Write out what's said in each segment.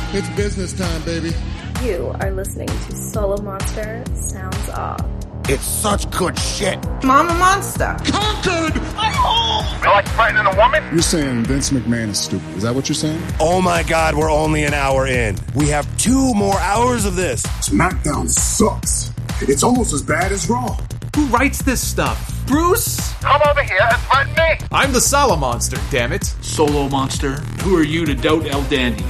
It's business time, baby. You are listening to Solo Monster Sounds Off. It's such good shit. Mama Monster. Conquered! I'm home! You like frightening a woman? You're saying Vince McMahon is stupid. Is that what you're saying? Oh my God, we're only an hour in. We have 2 more hours of this. SmackDown sucks. It's almost as bad as Raw. Who writes this stuff? Bruce? Come over here and threaten me! I'm the Solo Monster, damn it. Solo Monster, who are you to doubt El Dandy?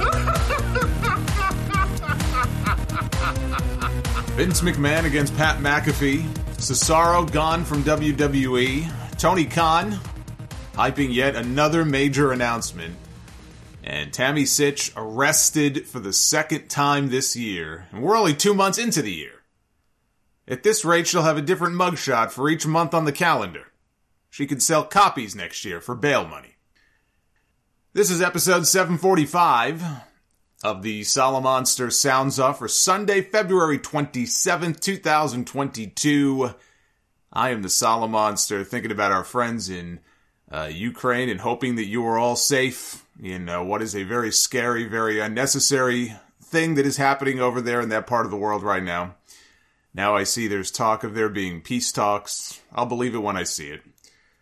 Vince McMahon against Pat McAfee. Cesaro gone from WWE. Tony Khan hyping yet another major announcement. And Tammy Sytch arrested for the 2nd time this year. And we're only 2 months into the year. At this rate, she'll have a different mugshot for each month on the calendar. She could sell copies next year for bail money. This is episode 745 of the Solo Monster Sounds Off for Sunday, February 27th, 2022. I am the Solo Monster, thinking about our friends in Ukraine and hoping that you are all safe in what is a very scary, very unnecessary thing that is happening over there in that part of the world right now. Now I see there's talk of there being peace talks. I'll believe it when I see it.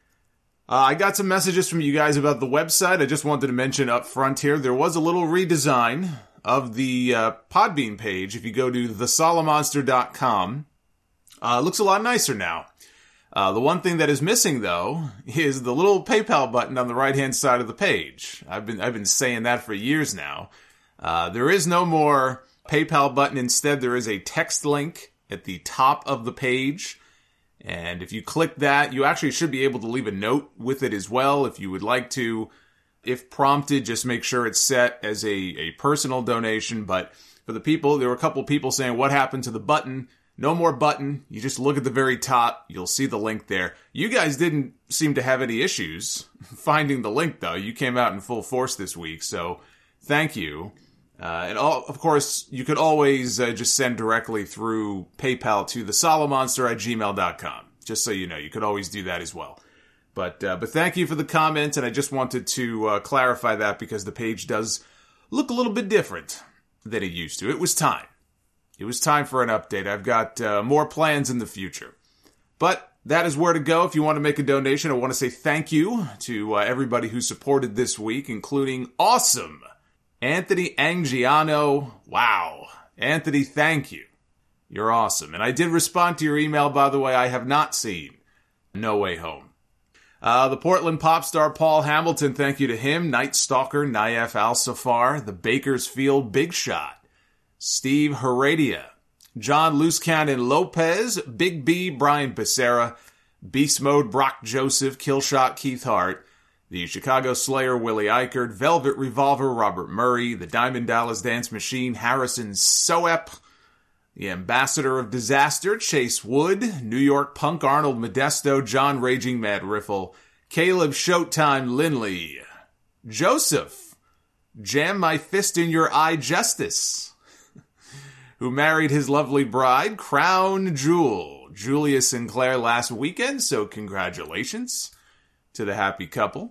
I got some messages from you guys about the website. I just wanted to mention up front here, there was a little redesign of the Podbean page. If you go to thesolomonster.com, it looks a lot nicer now. The one thing that is missing, though, is the little PayPal button on the right-hand side of the page. I've been saying that for years now. There is no more PayPal button. Instead, there is a text link at the top of the page. And if you click that, you actually should be able to leave a note with it as well if you would like to. If prompted, just make sure it's set as a personal donation. But for the people, there were a couple people saying, what happened to the button? No more button. You just look at the very top. You'll see the link there. You guys didn't seem to have any issues finding the link, though. You came out in full force this week, so thank you. Of course, you could always just send directly through PayPal to thesolomonster@gmail.com. Just so you know, you could always do that as well. But thank you for the comment, and I just wanted to clarify that because the page does look a little bit different than it used to. It was time. It was time for an update. I've got more plans in the future. But that is where to go if you want to make a donation. I want to say thank you to everybody who supported this week, including awesome Anthony Angiano. Wow. Anthony, thank you. You're awesome. And I did respond to your email, by the way. I have not seen No Way Home. The Portland pop star Paul Hamilton, thank you to him. Night Stalker, Naif Al-Safar, the Bakersfield Big Shot, Steve Heredia, John Loose Cannon Lopez, Big B, Brian Becerra, Beast Mode Brock Joseph, Killshot Keith Hart, the Chicago Slayer Willie Eichert, Velvet Revolver Robert Murray, the Diamond Dallas Dance Machine Harrison Soep, the Ambassador of Disaster Chase Wood, New York Punk Arnold Modesto, John Raging Mad Riffle, Caleb Showtime Lindley, Joseph, Jam My Fist in Your Eye Justice, who married his lovely bride, Crown Jewel, Julia Sinclair last weekend, so congratulations to the happy couple.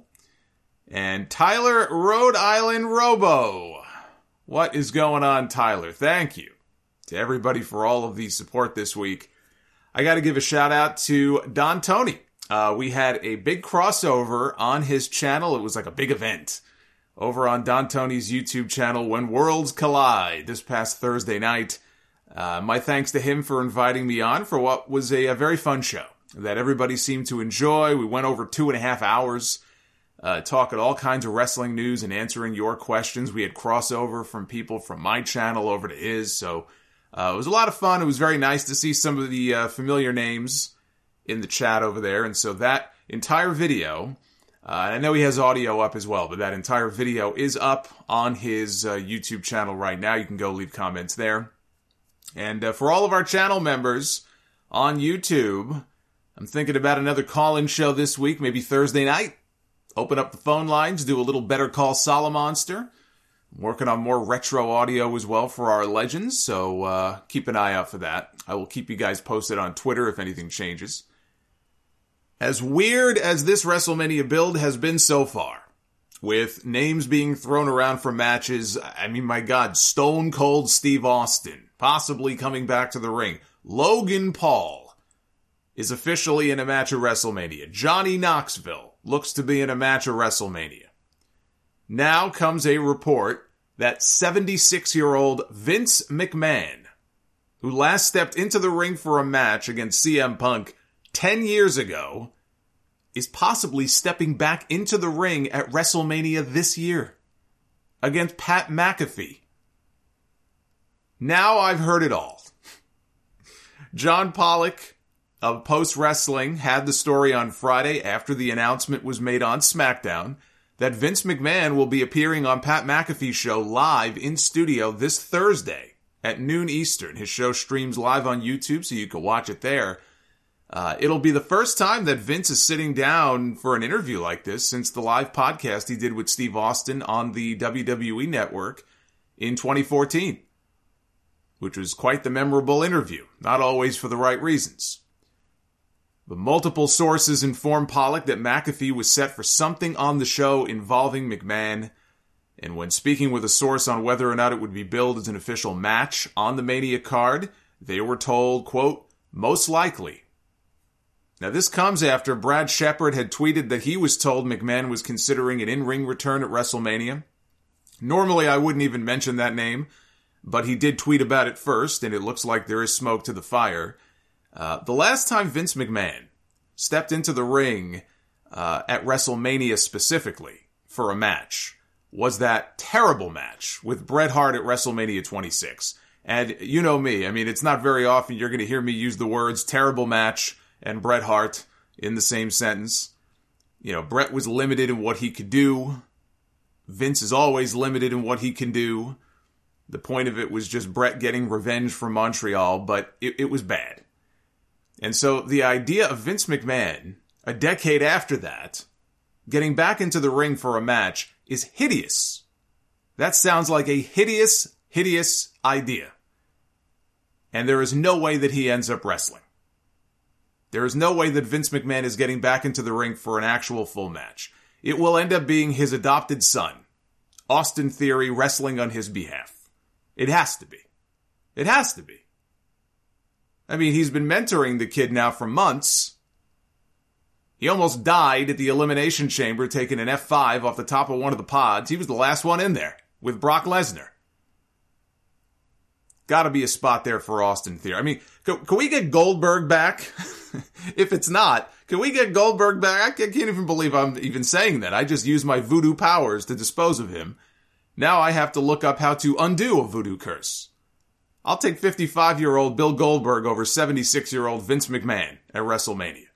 And Tyler Rhode Island Robo. What is going on, Tyler? Thank you to everybody for all of the support this week. I got to give a shout out to Don Tony. We had a big crossover on his channel. It was like a big event over on Don Tony's YouTube channel, When Worlds Collide, this past Thursday night. My thanks to him for inviting me on for what was a very fun show that everybody seemed to enjoy. We went over 2.5 hours talking all kinds of wrestling news and answering your questions. We had crossover from people from my channel over to his, so it was a lot of fun. It was very nice to see some of the familiar names in the chat over there, and so that entire video, I know he has audio up as well, but that entire video is up on his YouTube channel right now. You can go leave comments there. And for all of our channel members on YouTube, I'm thinking about another call-in show this week, maybe Thursday night. Open up the phone lines, do a little Better Call Solo Monster. I'm working on more retro audio as well for our legends, so keep an eye out for that. I will keep you guys posted on Twitter if anything changes. As weird as this WrestleMania build has been so far, with names being thrown around for matches. I mean, my God, Stone Cold Steve Austin, possibly coming back to the ring. Logan Paul is officially in a match at WrestleMania. Johnny Knoxville looks to be in a match at WrestleMania. Now comes a report that 76-year-old Vince McMahon, who last stepped into the ring for a match against CM Punk 10 years ago, is possibly stepping back into the ring at WrestleMania this year against Pat McAfee. Now I've heard it all. John Pollock of Post Wrestling had the story on Friday after the announcement was made on SmackDown that Vince McMahon will be appearing on Pat McAfee's show live in studio this Thursday at noon Eastern. His show streams live on YouTube, so you can watch it there. It'll be the first time that Vince is sitting down for an interview like this since the live podcast he did with Steve Austin on the WWE Network in 2014, which was quite the memorable interview, not always for the right reasons. But multiple sources informed Pollock that McAfee was set for something on the show involving McMahon, and when speaking with a source on whether or not it would be billed as an official match on the Mania card, they were told, quote, most likely. Now this comes after Brad Shepard had tweeted that he was told McMahon was considering an in-ring return at WrestleMania. Normally I wouldn't even mention that name, but he did tweet about it first, and it looks like there is smoke to the fire. The last time Vince McMahon stepped into the ring at WrestleMania specifically for a match was that terrible match with Bret Hart at WrestleMania 26. And you know me, I mean, it's not very often you're going to hear me use the words terrible match and Bret Hart in the same sentence. You know, Bret was limited in what he could do. Vince is always limited in what he can do. The point of it was just Bret getting revenge from Montreal, but it was bad. And so the idea of Vince McMahon, a decade after that, getting back into the ring for a match is hideous. That sounds like a hideous, hideous idea. And there is no way that he ends up wrestling. There is no way that Vince McMahon is getting back into the ring for an actual full match. It will end up being his adopted son, Austin Theory, wrestling on his behalf. It has to be. It has to be. I mean, he's been mentoring the kid now for months. He almost died at the Elimination Chamber taking an F5 off the top of one of the pods. He was the last one in there with Brock Lesnar. Gotta be a spot there for Austin Theory. I mean, can we get Goldberg back? If it's not, can we get Goldberg back? I can't even believe I'm even saying that. I just used my voodoo powers to dispose of him. Now I have to look up how to undo a voodoo curse. I'll take 55-year-old Bill Goldberg over 76-year-old Vince McMahon at WrestleMania.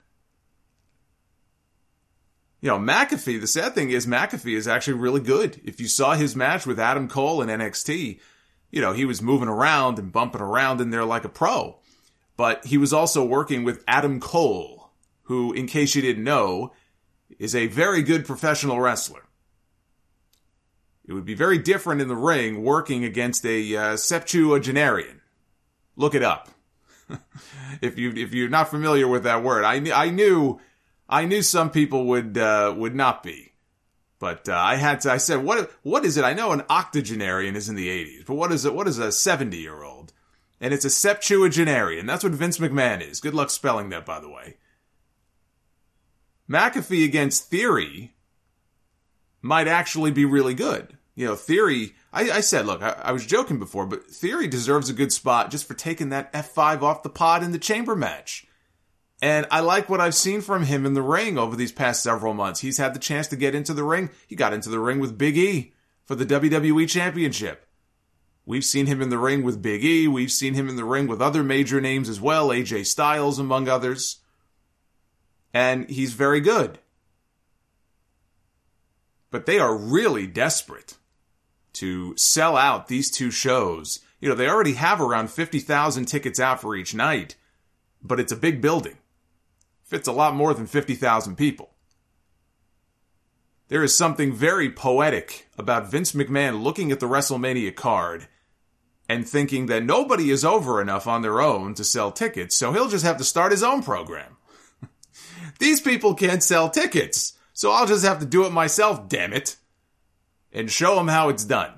You know, McAfee, the sad thing is McAfee is actually really good. If you saw his match with Adam Cole in NXT, you know, he was moving around and bumping around in there like a pro. But he was also working with Adam Cole, who, in case you didn't know, is a very good professional wrestler. It would be very different in the ring working against a septuagenarian. Look it up. if you're not familiar with that word, I knew some people would not be, but I said what is it? I know an octogenarian is in the 80s, but what is it? What is a 70-year-old? And it's a septuagenarian. That's what Vince McMahon is. Good luck spelling that, by the way. McAfee against Theory might actually be really good. You know, Theory, I said, look, I was joking before, but Theory deserves a good spot just for taking that F5 off the pod in the chamber match. And I like what I've seen from him in the ring over these past several months. He's had the chance to get into the ring. He got into the ring with Big E for the WWE Championship. We've seen him in the ring with Big E. We've seen him in the ring with other major names as well, AJ Styles among others. And he's very good. But they are really desperate to sell out these two shows. You know, they already have around 50,000 tickets out for each night, but it's a big building. Fits a lot more than 50,000 people. There is something very poetic about Vince McMahon looking at the WrestleMania card and thinking that nobody is over enough on their own to sell tickets, so he'll just have to start his own program. These people can't sell tickets, so I'll just have to do it myself, damn it. and show him how it's done.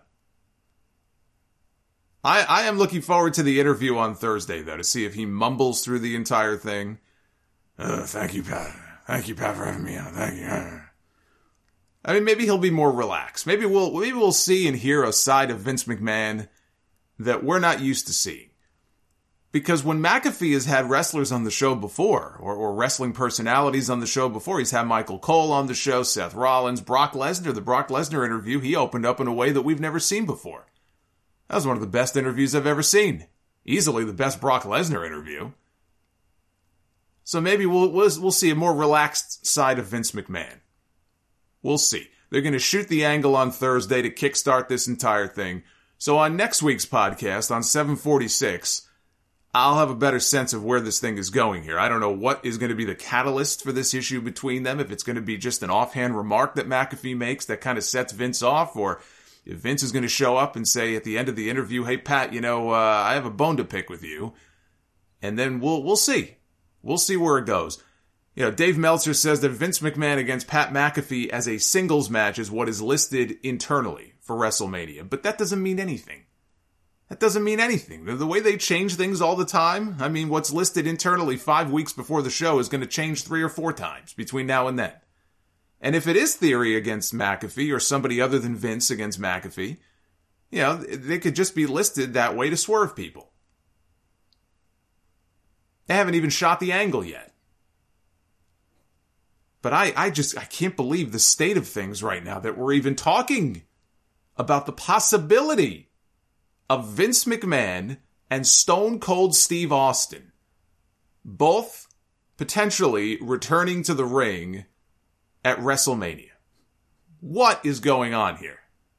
I am looking forward to the interview on Thursday, though, to see if he mumbles through the entire thing. Thank you, Pat. Thank you, Pat, for having me on. Thank you. I mean, maybe he'll be more relaxed. Maybe we'll see and hear a side of Vince McMahon that we're not used to seeing. Because when McAfee has had wrestlers on the show before, or wrestling personalities on the show before, he's had Michael Cole on the show, Seth Rollins, Brock Lesnar. The Brock Lesnar interview, he opened up in a way that we've never seen before. That was one of the best interviews I've ever seen. Easily the best Brock Lesnar interview. So maybe we'll see a more relaxed side of Vince McMahon. We'll see. They're going to shoot the angle on Thursday to kickstart this entire thing. So on next week's podcast, on 746, I'll have a better sense of where this thing is going here. I don't know what is going to be the catalyst for this issue between them, if it's going to be just an offhand remark that McAfee makes that kind of sets Vince off, or if Vince is going to show up and say at the end of the interview, hey, Pat, I have a bone to pick with you. And then we'll see. We'll see where it goes. Dave Meltzer says that Vince McMahon against Pat McAfee as a singles match is what is listed internally for WrestleMania. But that doesn't mean anything. That doesn't mean anything. The way they change things all the time, I mean, what's listed internally 5 weeks before the show is going to change 3 or 4 times between now and then. And if it is Theory against McAfee or somebody other than Vince against McAfee, they could just be listed that way to swerve people. They haven't even shot the angle yet. But I can't believe the state of things right now that we're even talking about the possibility of Vince McMahon and Stone Cold Steve Austin both potentially returning to the ring at WrestleMania. What is going on here?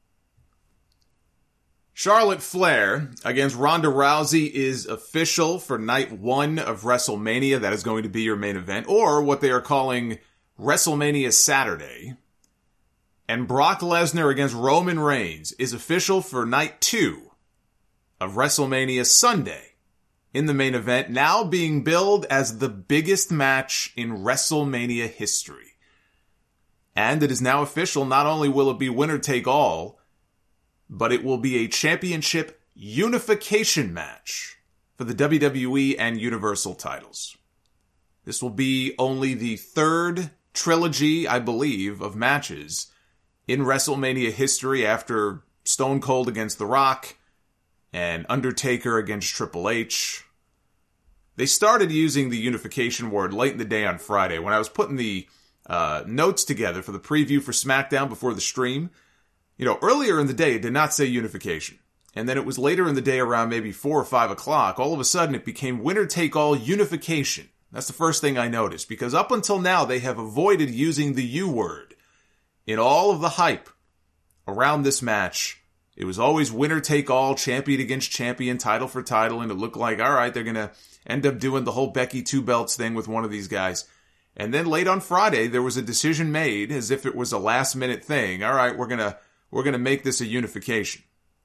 Charlotte Flair against Ronda Rousey is official for night 1 of WrestleMania. That is going to be your main event, or what they are calling WrestleMania Saturday. And Brock Lesnar against Roman Reigns is official for night 2 of WrestleMania Sunday in the main event, now being billed as the biggest match in WrestleMania history. And it is now official, not only will it be winner take all, but it will be a championship unification match for the WWE and Universal titles. This will be only the 3rd trilogy, I believe, of matches in WrestleMania history after Stone Cold against The Rock and Undertaker against Triple H. They started using the unification word late in the day on Friday when I was putting the notes together for the preview for SmackDown before the stream. Earlier in the day, it did not say unification. And then it was later in the day around maybe 4 or 5 o'clock. All of a sudden, it became winner-take-all unification. That's the first thing I noticed, because up until now, they have avoided using the U word. In all of the hype around this match, it was always winner-take-all, champion against champion, title for title, and it looked like, all right, they're going to end up doing the whole Becky 2 belts thing with one of these guys. And then late on Friday, there was a decision made as if it was a last-minute thing. All right, we're gonna make this a unification.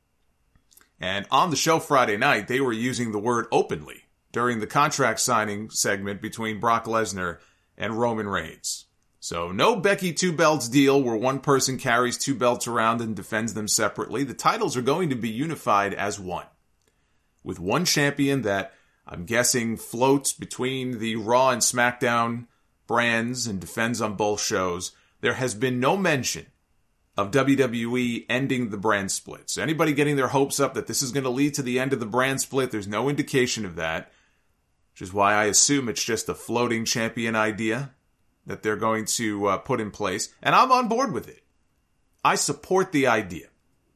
And on the show Friday night, they were using the word openly during the contract signing segment between Brock Lesnar and Roman Reigns. So no Becky 2 belts deal where one person carries 2 belts around and defends them separately. The titles are going to be unified as one, with one champion that I'm guessing floats between the Raw and SmackDown brands and defends on both shows. There has been no mention of WWE ending the brand split. So anybody getting their hopes up that this is going to lead to the end of the brand split, there's no indication of that, which is why I assume it's just a floating champion idea that they're going to put in place. And I'm on board with it. I support the idea.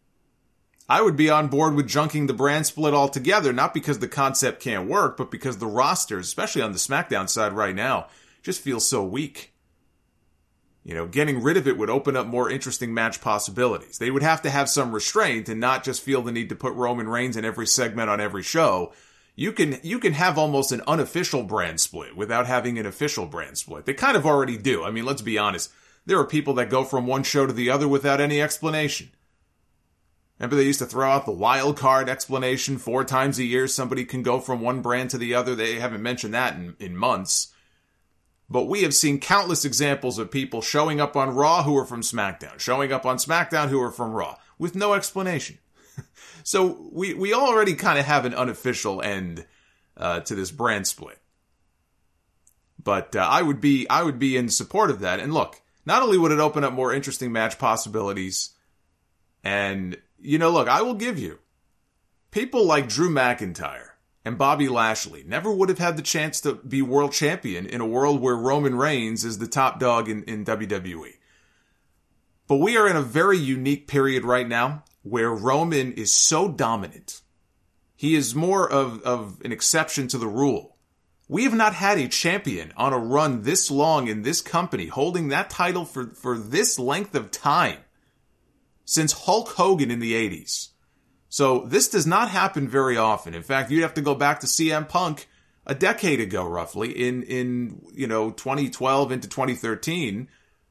I would be on board with junking the brand split altogether, not because the concept can't work, but because the rosters, especially on the SmackDown side right now, just feels so weak. Getting rid of it would open up more interesting match possibilities. They would have to have some restraint and not just feel the need to put Roman Reigns in every segment on every show. You can have almost an unofficial brand split without having an official brand split. They kind of already do. I mean, let's be honest. There are people that go from one show to the other without any explanation. Remember they used to throw out the wild card explanation 4 times a year. Somebody can go from one brand to the other. They haven't mentioned that in months. But we have seen countless examples of people showing up on Raw who are from SmackDown, showing up on SmackDown who are from Raw, with no explanation. So we already kind of have an unofficial end to this brand split. But I would be in support of that. And look, not only would it open up more interesting match possibilities, and, look, I will give you, people like Drew McIntyre and Bobby Lashley never would have had the chance to be world champion in a world where Roman Reigns is the top dog in WWE. But we are in a very unique period right now where Roman is so dominant. He is more of an exception to the rule. We have not had a champion on a run this long in this company holding that title for this length of time since Hulk Hogan in the 80s. So this does not happen very often. In fact, you'd have to go back to CM Punk a decade ago, roughly, in 2012 into 2013,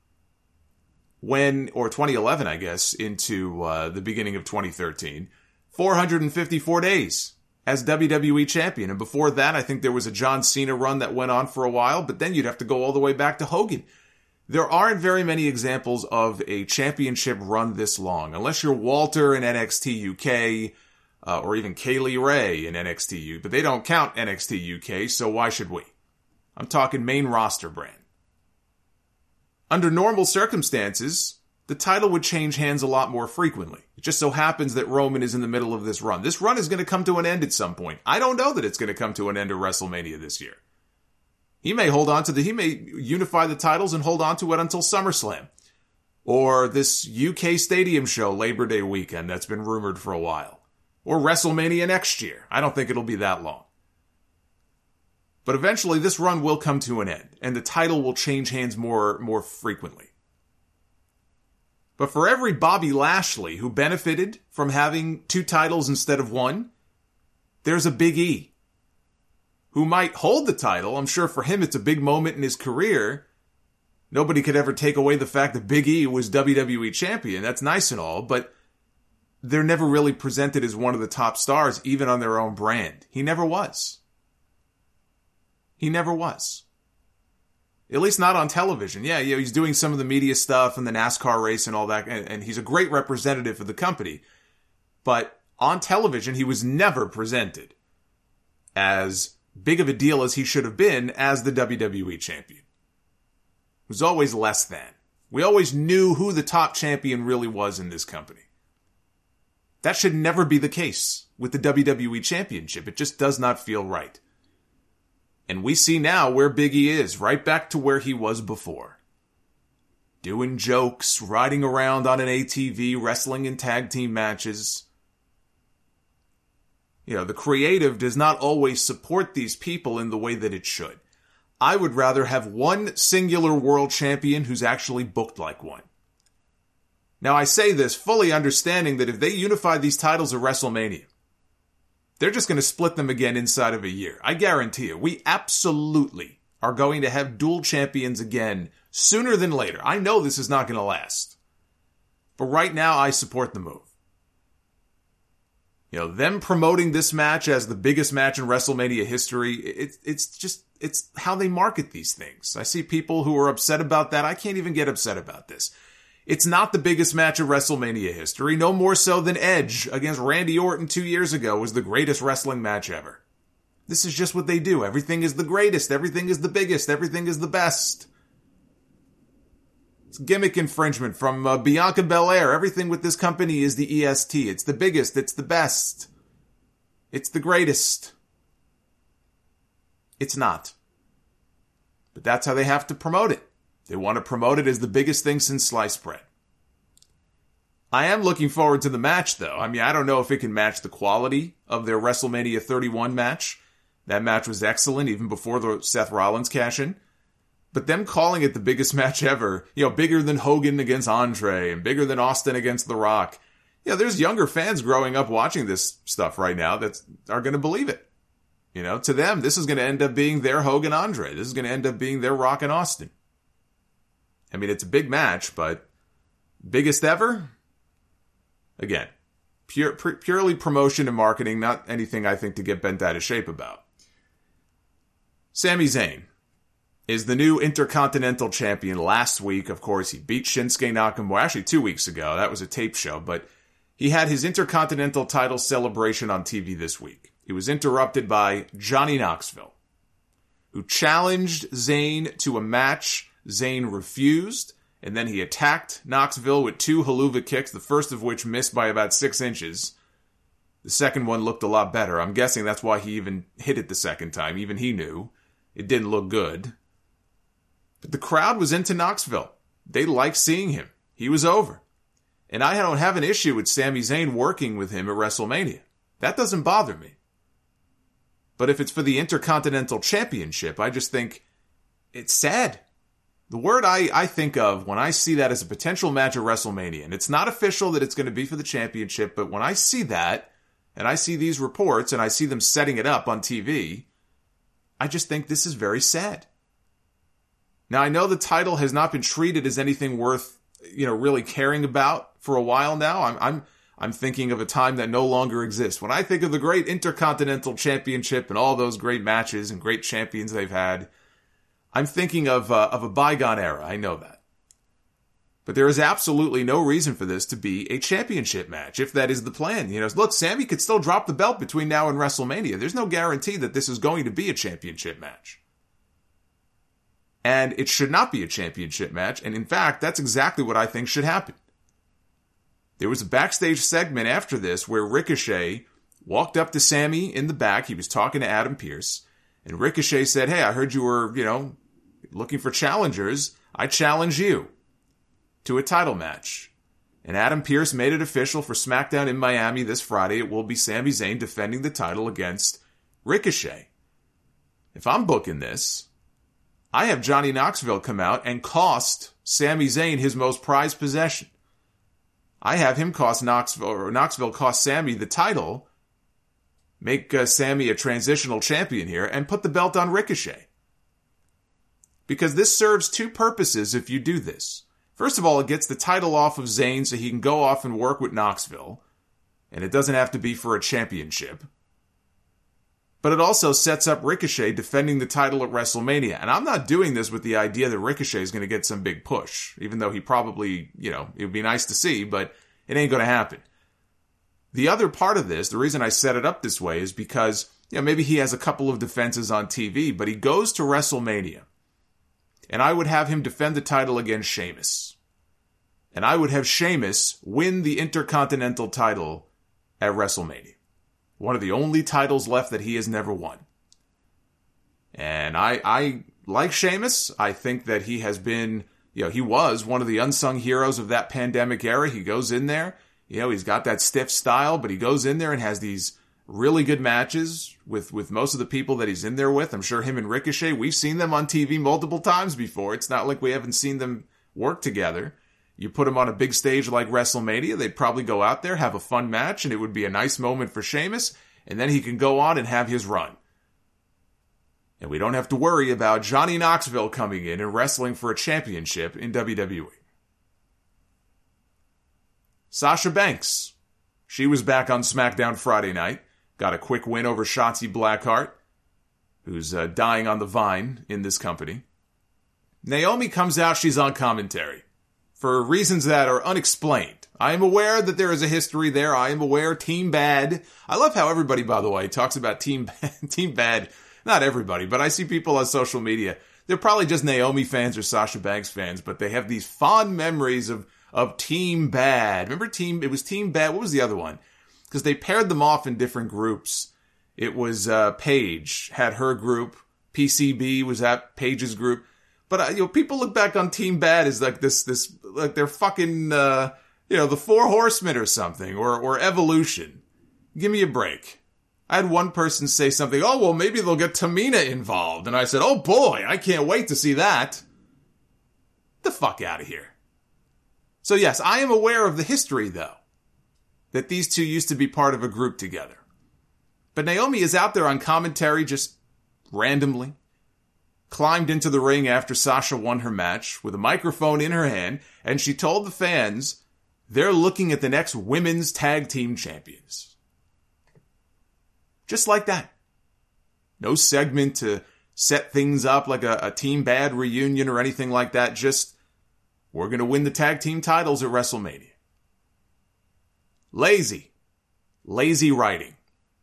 or 2011, I guess, into the beginning of 2013, 454 days as WWE champion. And before that, I think there was a John Cena run that went on for a while, but then you'd have to go all the way back to Hogan. There aren't very many examples of a championship run this long, unless you're Walter in NXT UK, or even Kaylee Ray in NXT UK, but they don't count NXT UK, so why should we? I'm talking main roster brand. Under normal circumstances, the title would change hands a lot more frequently. It just so happens that Roman is in the middle of this run. This run is going to come to an end at some point. I don't know that it's going to come to an end at WrestleMania this year. He may he may unify the titles and hold on to it until SummerSlam. Or this UK Stadium show Labor Day weekend that's been rumored for a while. Or WrestleMania next year. I don't think it'll be that long. But eventually this run will come to an end, and the title will change hands more frequently. But for every Bobby Lashley who benefited from having 2 titles instead of 1, there's a Big E who might hold the title. I'm sure for him it's a big moment in his career. Nobody could ever take away the fact that Big E was WWE champion. That's nice and all, but they're never really presented as one of the top stars, even on their own brand. He never was. He never was. At least not on television. Yeah, he's doing some of the media stuff and the NASCAR race and all that, and he's a great representative of the company. But on television, he was never presented as big of a deal as he should have been as the WWE champion. It was always less than. We always knew who the top champion really was in this company. That should never be the case with the WWE championship. It just does not feel right. And we see now where Big E is, right back to where he was before. Doing jokes, riding around on an ATV, wrestling in tag team matches. The creative does not always support these people in the way that it should. I would rather have one singular world champion who's actually booked like one. Now, I say this fully understanding that if they unify these titles at WrestleMania, they're just going to split them again inside of a year. I guarantee you, we absolutely are going to have dual champions again sooner than later. I know this is not going to last. But right now, I support the move. Them promoting this match as the biggest match in WrestleMania history, it's how they market these things. I see people who are upset about that. I can't even get upset about this. It's not the biggest match of WrestleMania history, no more so than Edge against Randy Orton 2 years ago was the greatest wrestling match ever. This is just what they do. Everything is the greatest. Everything is the biggest. Everything is the best. It's gimmick infringement from Bianca Belair. Everything with this company is the EST. It's the biggest. It's the best. It's the greatest. It's not. But that's how they have to promote it. They want to promote it as the biggest thing since sliced bread. I am looking forward to the match, though. I don't know if it can match the quality of their WrestleMania 31 match. That match was excellent, even before the Seth Rollins cash-in. But them calling it the biggest match ever, bigger than Hogan against Andre and bigger than Austin against The Rock. There's younger fans growing up watching this stuff right now that are going to believe it. To them, this is going to end up being their Hogan Andre. This is going to end up being their Rock and Austin. It's a big match, but biggest ever? Again, purely promotion and marketing, not anything I think to get bent out of shape about. Sami Zayn. is the new Intercontinental Champion. Last week, of course, he beat Shinsuke Nakamura. Actually, 2 weeks ago. That was a tape show. But he had his Intercontinental title celebration on TV this week. He was interrupted by Johnny Knoxville, who challenged Zayn to a match. Zayn refused, and then he attacked Knoxville with 2 haluva kicks, the first of which missed by about 6 inches. The second one looked a lot better. I'm guessing that's why he even hit it the second time. Even he knew it didn't look good. But the crowd was into Knoxville. They liked seeing him. He was over. And I don't have an issue with Sami Zayn working with him at WrestleMania. That doesn't bother me. But if it's for the Intercontinental Championship, I just think it's sad. The word I think of when I see that as a potential match at WrestleMania, and it's not official that it's going to be for the championship, but when I see that, and I see these reports, and I see them setting it up on TV, I just think this is very sad. Now, I know the title has not been treated as anything worth, really caring about for a while now. I'm thinking of a time that no longer exists. When I think of the great Intercontinental Championship and all those great matches and great champions they've had, I'm thinking of a bygone era. I know that. But there is absolutely no reason for this to be a championship match, if that is the plan. Look, Sami could still drop the belt between now and WrestleMania. There's no guarantee that this is going to be a championship match. And it should not be a championship match. And in fact, that's exactly what I think should happen. There was a backstage segment after this where Ricochet walked up to Sami in the back. He was talking to Adam Pearce. And Ricochet said, "Hey, I heard you were, looking for challengers. I challenge you to a title match." And Adam Pearce made it official for SmackDown in Miami this Friday. It will be Sami Zayn defending the title against Ricochet. If I'm booking this, I have Johnny Knoxville come out and cost Sami Zayn his most prized possession. I have him cost Knoxville cost Sami the title, make Sami a transitional champion here, and put the belt on Ricochet. Because this serves 2 purposes if you do this. First of all, it gets the title off of Zayn so he can go off and work with Knoxville, and it doesn't have to be for a championship. But it also sets up Ricochet defending the title at WrestleMania. And I'm not doing this with the idea that Ricochet is going to get some big push, even though he probably, it would be nice to see, but it ain't going to happen. The other part of this, the reason I set it up this way is because, maybe he has a couple of defenses on TV, but he goes to WrestleMania. And I would have him defend the title against Sheamus. And I would have Sheamus win the Intercontinental title at WrestleMania. One of the only titles left that he has never won. And I like Sheamus. I think that he has been, he was one of the unsung heroes of that pandemic era. He goes in there, he's got that stiff style, but he goes in there and has these really good matches with most of the people that he's in there with. I'm sure him and Ricochet, we've seen them on TV multiple times before. It's not like we haven't seen them work together. You put them on a big stage like WrestleMania, they'd probably go out there, have a fun match, and it would be a nice moment for Sheamus, and then he can go on and have his run. And we don't have to worry about Johnny Knoxville coming in and wrestling for a championship in WWE. Sasha Banks. She was back on SmackDown Friday night. Got a quick win over Shotzi Blackheart, who's dying on the vine in this company. Naomi comes out, she's on commentary, for reasons that are unexplained. I am aware that there is a history there. I am aware Team Bad. I love how everybody, by the way, talks about Team Bad. Not everybody, but I see people on social media. They're probably just Naomi fans or Sasha Banks fans, but they have these fond memories of Team Bad. Remember it was Team Bad. What was the other one? Because they paired them off in different groups. It was Paige had her group. PCB was at Paige's group. But people look back on Team Bad as like this like they're fucking the 4 Horsemen or something, or Evolution. Give me a break. I had one person say something, "Oh, well, maybe they'll get Tamina involved." And I said, "Oh boy, I can't wait to see that." The fuck out of here. So yes, I am aware of the history, though, that these two used to be part of a group together. But Naomi is out there on commentary just randomly, climbed into the ring after Sasha won her match with a microphone in her hand, and she told the fans they're looking at the next women's tag team champions. Just like that. No segment to set things up like a Team Bad reunion or anything like that. Just, we're going to win the tag team titles at WrestleMania. Lazy. Lazy writing.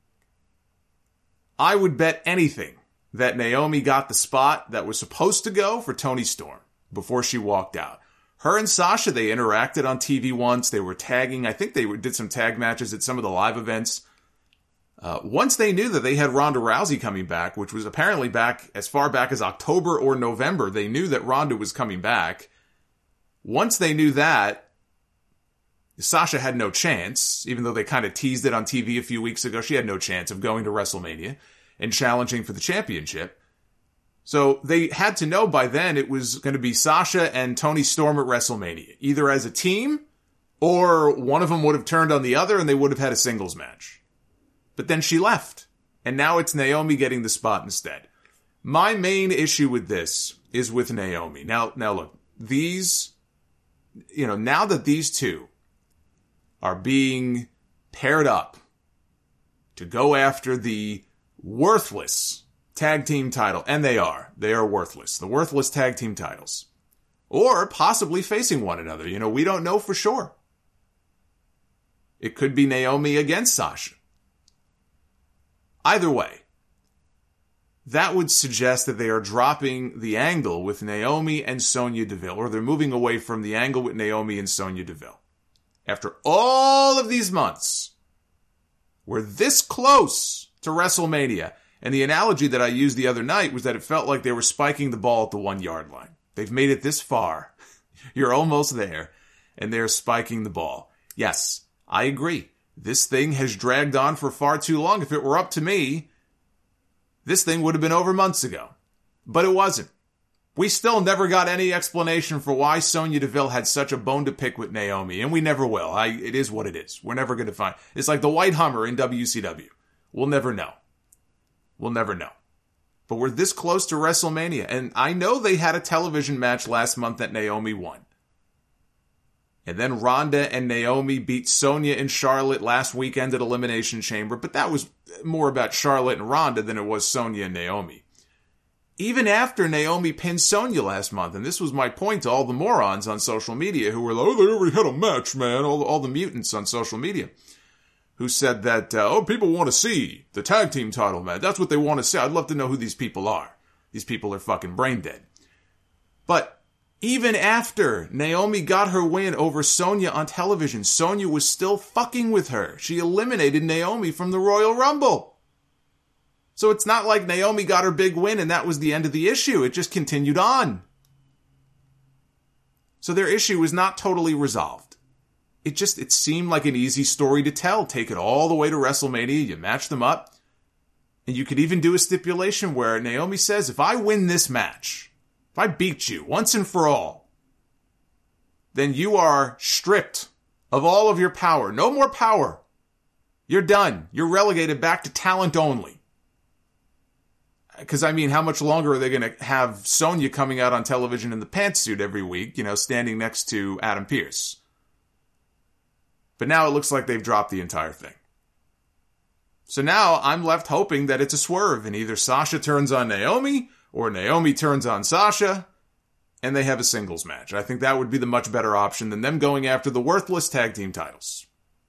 I would bet anything that Naomi got the spot that was supposed to go for Toni Storm before she walked out. Her and Sasha, they interacted on TV once. They were tagging. I think they did some tag matches at some of the live events. Once they knew that they had Ronda Rousey coming back, which was apparently back as far back as October or November, they knew that Ronda was coming back. Once they knew that, Sasha had no chance, even though they kind of teased it on TV a few weeks ago. She had no chance of going to WrestleMania and challenging for the championship. So they had to know by then it was going to be Sasha and Toni Storm at WrestleMania, either as a team or one of them would have turned on the other and they would have had a singles match. But then she left, and now it's Naomi getting the spot instead. My main issue with this is with Naomi. Now look, these, now that these two are being paired up to go after the worthless tag team title, and they are worthless. The worthless tag team titles. Or possibly facing one another. We don't know for sure. It could be Naomi against Sasha. Either way, that would suggest that they are dropping the angle with Naomi and Sonya Deville, or they're moving away from the angle with Naomi and Sonya Deville. After all of these months, we're this close to WrestleMania. And the analogy that I used the other night was that it felt like they were spiking the ball at the 1 yard line. They've made it this far. You're almost there. And they're spiking the ball. Yes, I agree. This thing has dragged on for far too long. If it were up to me, this thing would have been over months ago. But it wasn't. We still never got any explanation for why Sonya Deville had such a bone to pick with Naomi. And we never will. It is what it is. We're never going to find. It's like the white Hummer in WCW. We'll never know. We'll never know. But we're this close to WrestleMania. And I know they had a television match last month that Naomi won. And then Ronda and Naomi beat Sonya and Charlotte last weekend at Elimination Chamber. But that was more about Charlotte and Ronda than it was Sonya and Naomi. Even after Naomi pinned Sonya last month, and this was my point to all the morons on social media who were like, they already had a match, man. All the mutants on social media. Who said that, people want to see the tag team title match. That's what they want to see. I'd love to know who these people are. These people are fucking brain dead. But even after Naomi got her win over Sonya on television, Sonya was still fucking with her. She eliminated Naomi from the Royal Rumble. So it's not like Naomi got her big win and that was the end of the issue. It just continued on. So their issue is not totally resolved. It seemed like an easy story to tell. Take it all the way to WrestleMania, you match them up, and you could even do a stipulation where Naomi says, if I win this match, if I beat you once and for all, then you are stripped of all of your power. No more power. You're done. You're relegated back to talent only. Because, how much longer are they going to have Sonya coming out on television in the pantsuit every week, standing next to Adam Pearce? But now it looks like they've dropped the entire thing. So now I'm left hoping that it's a swerve and either Sasha turns on Naomi or Naomi turns on Sasha and they have a singles match. I think that would be the much better option than them going after the worthless tag team titles.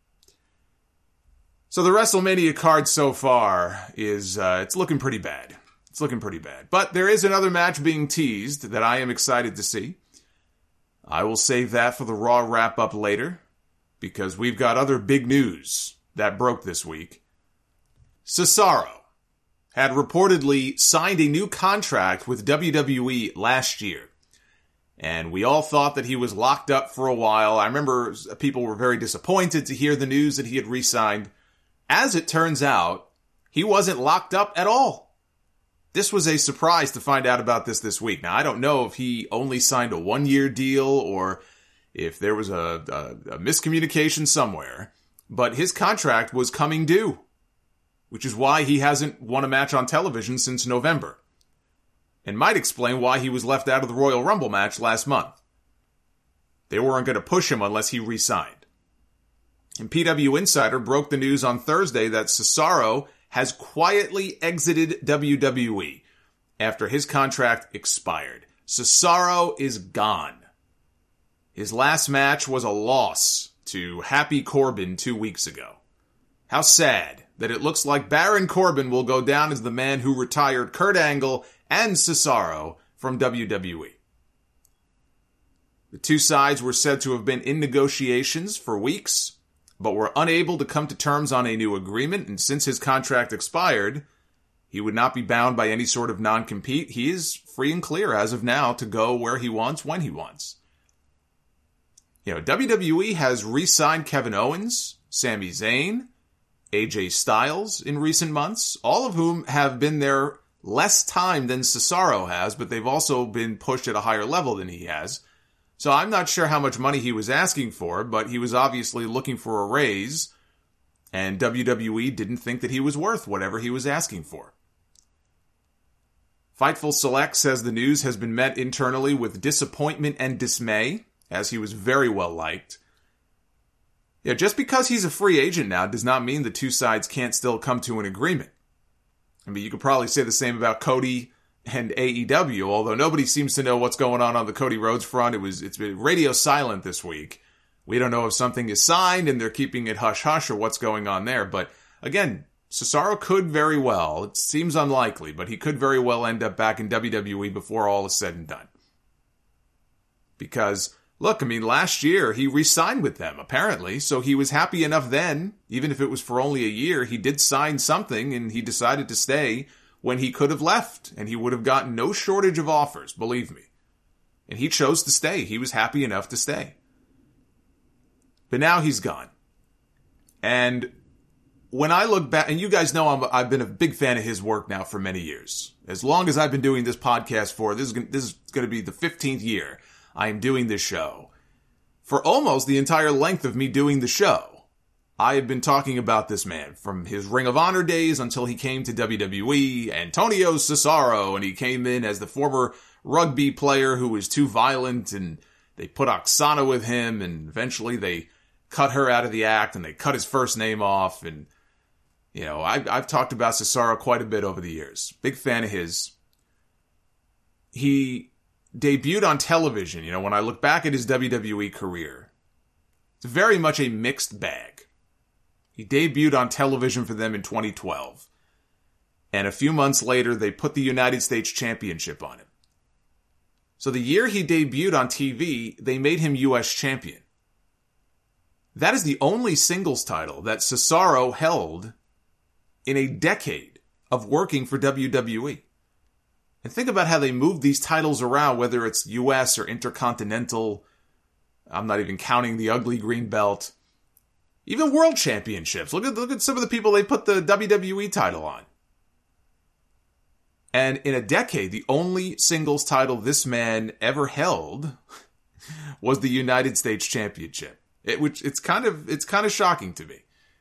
So the WrestleMania card so far is, it's looking pretty bad. It's looking pretty bad. But there is another match being teased that I am excited to see. I will save that for the Raw wrap-up later, because we've got other big news that broke this week. Cesaro had reportedly signed a new contract with WWE last year. And we all thought that he was locked up for a while. I remember people were very disappointed to hear the news that he had re-signed. As it turns out, he wasn't locked up at all. This was a surprise to find out about this week. Now, I don't know if he only signed a 1-year deal or if there was a miscommunication somewhere, but his contract was coming due, which is why he hasn't won a match on television since November, and might explain why he was left out of the Royal Rumble match last month. They weren't going to push him unless he re-signed. And PW Insider broke the news on Thursday that Cesaro has quietly exited WWE. after his contract expired. Cesaro is gone. His last match was a loss to Happy Corbin 2 weeks ago. How sad that it looks like Baron Corbin will go down as the man who retired Kurt Angle and Cesaro from WWE. The two sides were said to have been in negotiations for weeks, but were unable to come to terms on a new agreement, and since his contract expired, he would not be bound by any sort of non-compete. He is free and clear as of now to go where he wants, when he wants. You know, WWE has re-signed Kevin Owens, Sami Zayn, AJ Styles in recent months, all of whom have been there less time than Cesaro has, but they've also been pushed at a higher level than he has. So I'm not sure how much money he was asking for, but he was obviously looking for a raise, and WWE didn't think that he was worth whatever he was asking for. Fightful Select says the news has been met internally with disappointment and dismay, as he was very well liked. Yeah, just because he's a free agent now does not mean the two sides can't still come to an agreement. I mean, you could probably say the same about Cody and AEW, although nobody seems to know what's going on the Cody Rhodes front. It's been radio silent this week. We don't know if something is signed and they're keeping it hush-hush or what's going on there. But again, Cesaro could very well, it seems unlikely, but he could very well end up back in WWE before all is said and done. Because, look, I mean, last year he re-signed with them, apparently, so he was happy enough then, even if it was for only a year, he did sign something and he decided to stay when he could have left, and he would have gotten no shortage of offers, believe me. And he chose to stay. He was happy enough to stay. But now he's gone. And when I look back, and you guys know I've been a big fan of his work now for many years. As long as I've been doing this podcast for, this is going to be the 15th year I am doing this show. For almost the entire length of me doing the show, I have been talking about this man from his Ring of Honor days until he came to WWE, Antonio Cesaro, and he came in as the former rugby player who was too violent, and they put Oksana with him, and eventually they cut her out of the act, and they cut his first name off, and, you know, I've talked about Cesaro quite a bit over the years. Big fan of his. He debuted on television, you know, when I look back at his WWE career, it's very much a mixed bag. He debuted on television for them in 2012. And a few months later, they put the United States Championship on him. So the year he debuted on TV, they made him U.S. Champion. That is the only singles title that Cesaro held in a decade of working for WWE. And think about how they move these titles around, whether it's U.S. or Intercontinental. I'm not even counting the ugly green belt. Even World Championships. Look at some of the people they put the WWE title on. And in a decade, the only singles title this man ever held was the United States Championship. It's kind of shocking to me.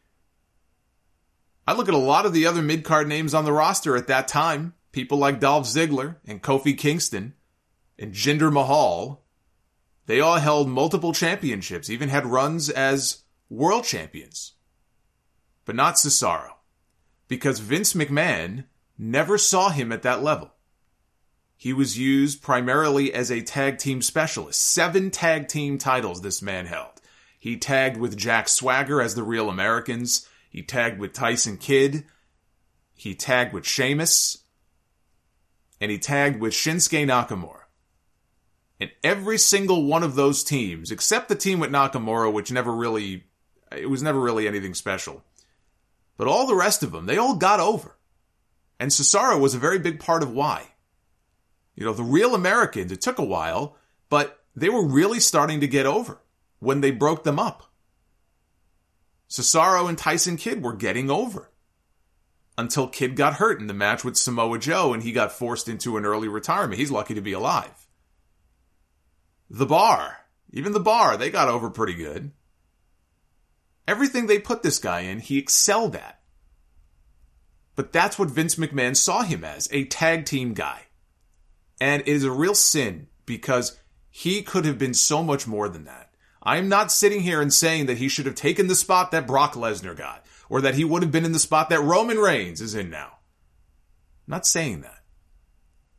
I look at a lot of the other mid-card names on the roster at that time. People like Dolph Ziggler and Kofi Kingston and Jinder Mahal. They all held multiple championships, even had runs as world champions. But not Cesaro. Because Vince McMahon never saw him at that level. He was used primarily as a tag team specialist. 7 tag team titles this man held. He tagged with Jack Swagger as the Real Americans. He tagged with Tyson Kidd. He tagged with Sheamus. And he tagged with Shinsuke Nakamura. And every single one of those teams, except the team with Nakamura, which it was never really anything special. But all the rest of them, they all got over. And Cesaro was a very big part of why. You know, the Real Americans, it took a while, but they were really starting to get over when they broke them up. Cesaro and Tyson Kidd were getting over. Until Kidd got hurt in the match with Samoa Joe and he got forced into an early retirement. He's lucky to be alive. The Bar, even The Bar, they got over pretty good. Everything they put this guy in, he excelled at. But that's what Vince McMahon saw him as, a tag team guy. And it is a real sin because he could have been so much more than that. I'm not sitting here and saying that he should have taken the spot that Brock Lesnar got, or that he would have been in the spot that Roman Reigns is in now. I'm not saying that.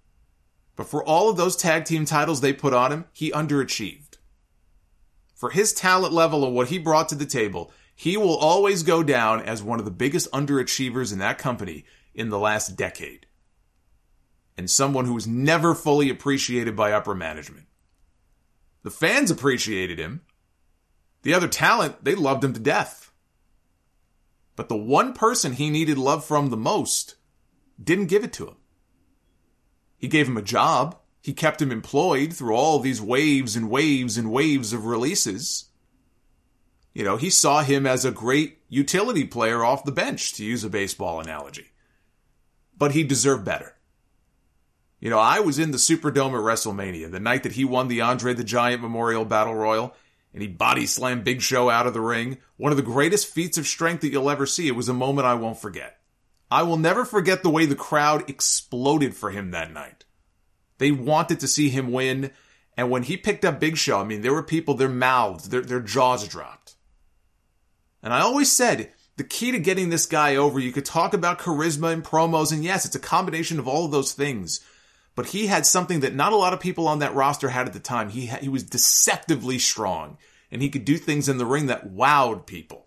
But for all of those tag team titles they put on him, he underachieved. For his talent level and what he brought to the table, he will always go down as one of the biggest underachievers in that company in the last decade. And someone who was never fully appreciated by upper management. The fans appreciated him. The other talent, they loved him to death. But the one person he needed love from the most didn't give it to him. He gave him a job. He kept him employed through all these waves and waves and waves of releases. You know, he saw him as a great utility player off the bench, to use a baseball analogy. But he deserved better. You know, I was in the Superdome at WrestleMania, the night that he won the Andre the Giant Memorial Battle Royal, and he body slammed Big Show out of the ring. One of the greatest feats of strength that you'll ever see. It was a moment I won't forget. I will never forget the way the crowd exploded for him that night. They wanted to see him win, and when he picked up Big Show, I mean, there were people, their mouths, their jaws dropped. And I always said, the key to getting this guy over, you could talk about charisma and promos, and yes, it's a combination of all of those things. But he had something that not a lot of people on that roster had at the time. He was deceptively strong, and he could do things in the ring that wowed people.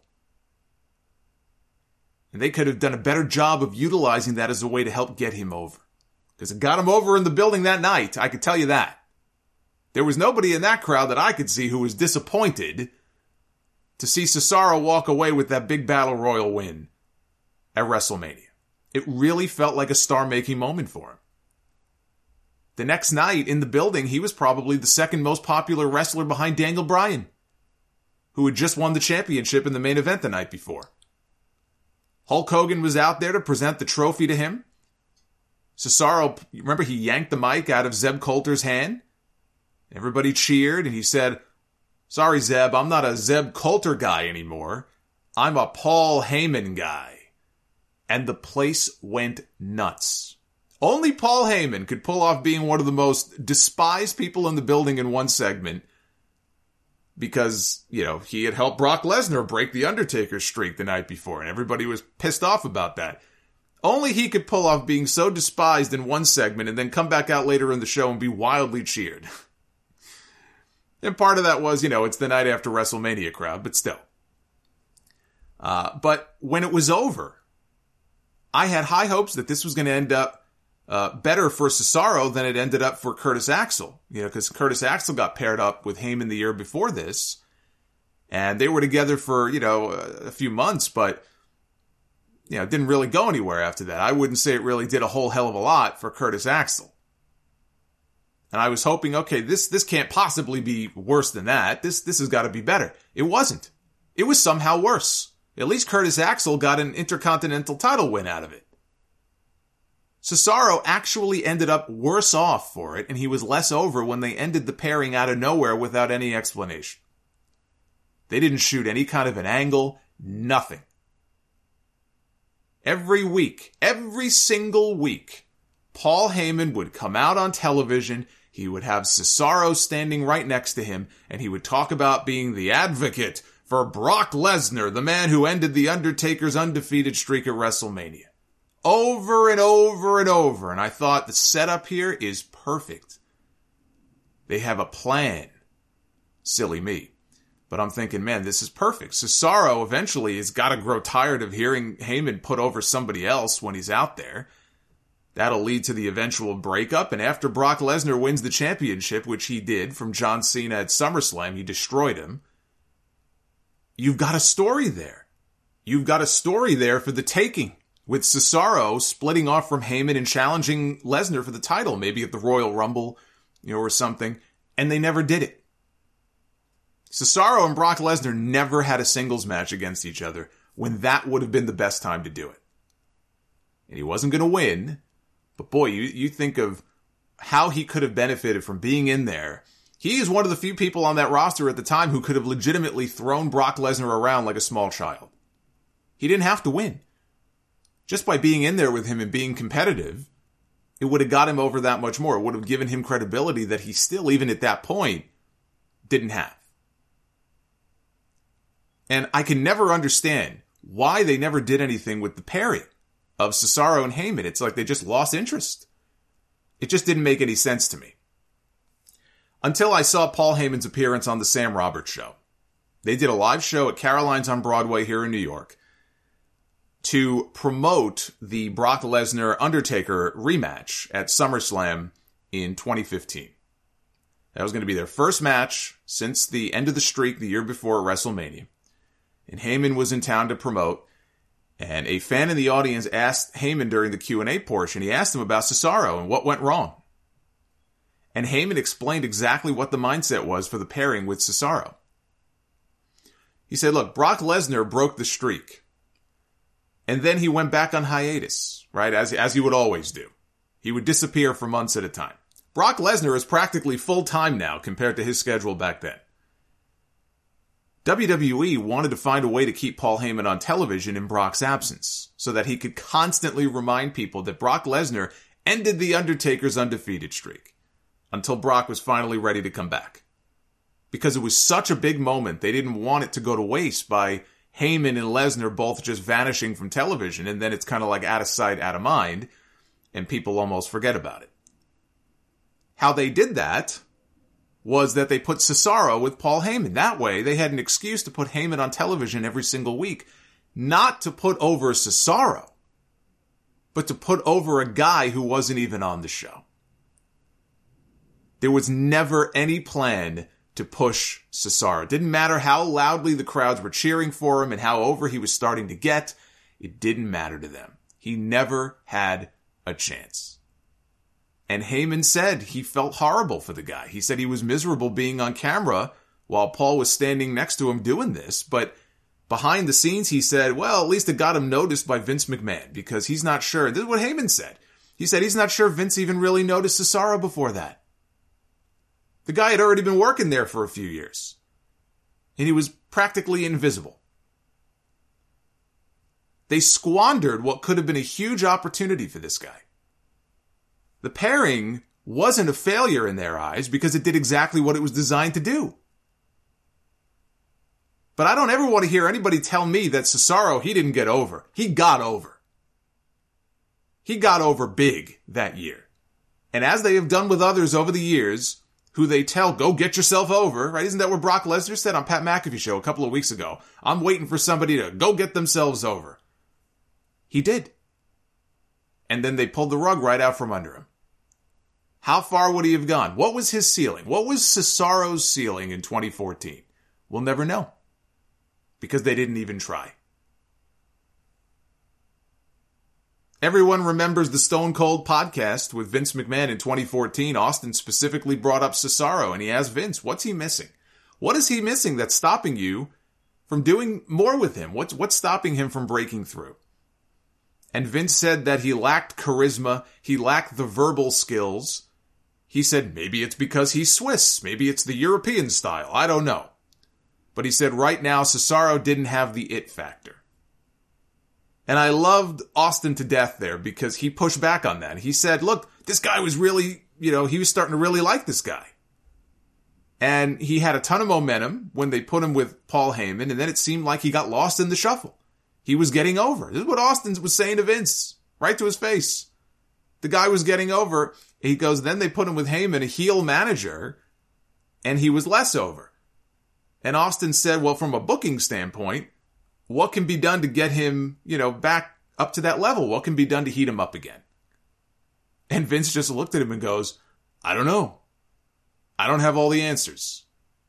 And they could have done a better job of utilizing that as a way to help get him over. Because it got him over in the building that night, I could tell you that. There was nobody in that crowd that I could see who was disappointed to see Cesaro walk away with that big Battle Royal win at WrestleMania. It really felt like a star-making moment for him. The next night in the building, he was probably the second most popular wrestler behind Daniel Bryan, who had just won the championship in the main event the night before. Hulk Hogan was out there to present the trophy to him. Cesaro, remember, he yanked the mic out of Zeb Coulter's hand. Everybody cheered, and he said, "Sorry, Zeb, I'm not a Zeb Coulter guy anymore. I'm a Paul Heyman guy." And the place went nuts. Only Paul Heyman could pull off being one of the most despised people in the building in one segment because, you know, he had helped Brock Lesnar break the Undertaker's streak the night before, and everybody was pissed off about that. Only he could pull off being so despised in one segment and then come back out later in the show and be wildly cheered. And part of that was, you know, it's the night after WrestleMania crowd, but still. But when it was over, I had high hopes that this was going to end up better for Cesaro than it ended up for Curtis Axel. You know, because Curtis Axel got paired up with Heyman the year before this. And they were together for, you know, a few months, but, you know, it didn't really go anywhere after that. I wouldn't say it really did a whole hell of a lot for Curtis Axel. And I was hoping, okay, this can't possibly be worse than that. This has got to be better. It wasn't. It was somehow worse. At least Curtis Axel got an Intercontinental title win out of it. Cesaro actually ended up worse off for it, and he was less over when they ended the pairing out of nowhere without any explanation. They didn't shoot any kind of an angle, nothing. Every week, every single week, Paul Heyman would come out on television, he would have Cesaro standing right next to him, and he would talk about being the advocate for Brock Lesnar, the man who ended The Undertaker's undefeated streak at WrestleMania. Over and over and over. And I thought the setup here is perfect. They have a plan. Silly me. But I'm thinking, man, this is perfect. Cesaro eventually has got to grow tired of hearing Heyman put over somebody else when he's out there. That'll lead to the eventual breakup. And after Brock Lesnar wins the championship, which he did from John Cena at SummerSlam, he destroyed him. You've got a story there. You've got a story there for the taking. With Cesaro splitting off from Heyman and challenging Lesnar for the title, maybe at the Royal Rumble, you know, or something, and they never did it. Cesaro and Brock Lesnar never had a singles match against each other when that would have been the best time to do it. And he wasn't going to win, but boy, you think of how he could have benefited from being in there. He is one of the few people on that roster at the time who could have legitimately thrown Brock Lesnar around like a small child. He didn't have to win. Just by being in there with him and being competitive, it would have got him over that much more. It would have given him credibility that he still, even at that point, didn't have. And I can never understand why they never did anything with the pairing of Cesaro and Heyman. It's like they just lost interest. It just didn't make any sense to me. Until I saw Paul Heyman's appearance on The Sam Roberts Show. They did a live show at Caroline's on Broadway here in New York to promote the Brock Lesnar-Undertaker rematch at SummerSlam in 2015. That was going to be their first match since the end of the streak the year before at WrestleMania. And Heyman was in town to promote. And a fan in the audience asked Heyman during the Q&A portion, he asked him about Cesaro and what went wrong. And Heyman explained exactly what the mindset was for the pairing with Cesaro. He said, look, Brock Lesnar broke the streak. And then he went back on hiatus, right? As he would always do. He would disappear for months at a time. Brock Lesnar is practically full-time now compared to his schedule back then. WWE wanted to find a way to keep Paul Heyman on television in Brock's absence so that he could constantly remind people that Brock Lesnar ended The Undertaker's undefeated streak until Brock was finally ready to come back. Because it was such a big moment, they didn't want it to go to waste by Heyman and Lesnar both just vanishing from television, and then it's kind of like out of sight, out of mind, and people almost forget about it. How they did that was that they put Cesaro with Paul Heyman. That way, they had an excuse to put Heyman on television every single week. Not to put over Cesaro, but to put over a guy who wasn't even on the show. There was never any plan to push Cesaro. It didn't matter how loudly the crowds were cheering for him and how over he was starting to get. It didn't matter to them. He never had a chance. And Heyman said he felt horrible for the guy. He said he was miserable being on camera while Paul was standing next to him doing this. But behind the scenes, he said, well, at least it got him noticed by Vince McMahon because he's not sure. This is what Heyman said. He said he's not sure Vince even really noticed Cesaro before that. The guy had already been working there for a few years. And he was practically invisible. They squandered what could have been a huge opportunity for this guy. The pairing wasn't a failure in their eyes because it did exactly what it was designed to do. But I don't ever want to hear anybody tell me that Cesaro, he didn't get over. He got over. He got over big that year. And as they have done with others over the years, who they tell, go get yourself over, right? Isn't that what Brock Lesnar said on Pat McAfee show a couple of weeks ago? I'm waiting for somebody to go get themselves over. He did. And then they pulled the rug right out from under him. How far would he have gone? What was his ceiling? What was Cesaro's ceiling in 2014? We'll never know. Because they didn't even try. Everyone remembers the Stone Cold podcast with Vince McMahon in 2014. Austin specifically brought up Cesaro and he asked Vince, what's he missing? What is he missing that's stopping you from doing more with him? What's stopping him from breaking through? And Vince said that he lacked charisma. He lacked the verbal skills. He said maybe it's because he's Swiss. Maybe it's the European style. I don't know. But he said right now Cesaro didn't have the it factor. And I loved Austin to death there because he pushed back on that. He said, look, this guy was really, he was starting to really like this guy. And he had a ton of momentum when they put him with Paul Heyman, and then it seemed like he got lost in the shuffle. He was getting over. This is what Austin was saying to Vince, right to his face. The guy was getting over. He goes, then they put him with Heyman, a heel manager, and he was less over. And Austin said, well, from a booking standpoint, what can be done to get him, back up to that level? What can be done to heat him up again? And Vince just looked at him and goes, I don't know. I don't have all the answers.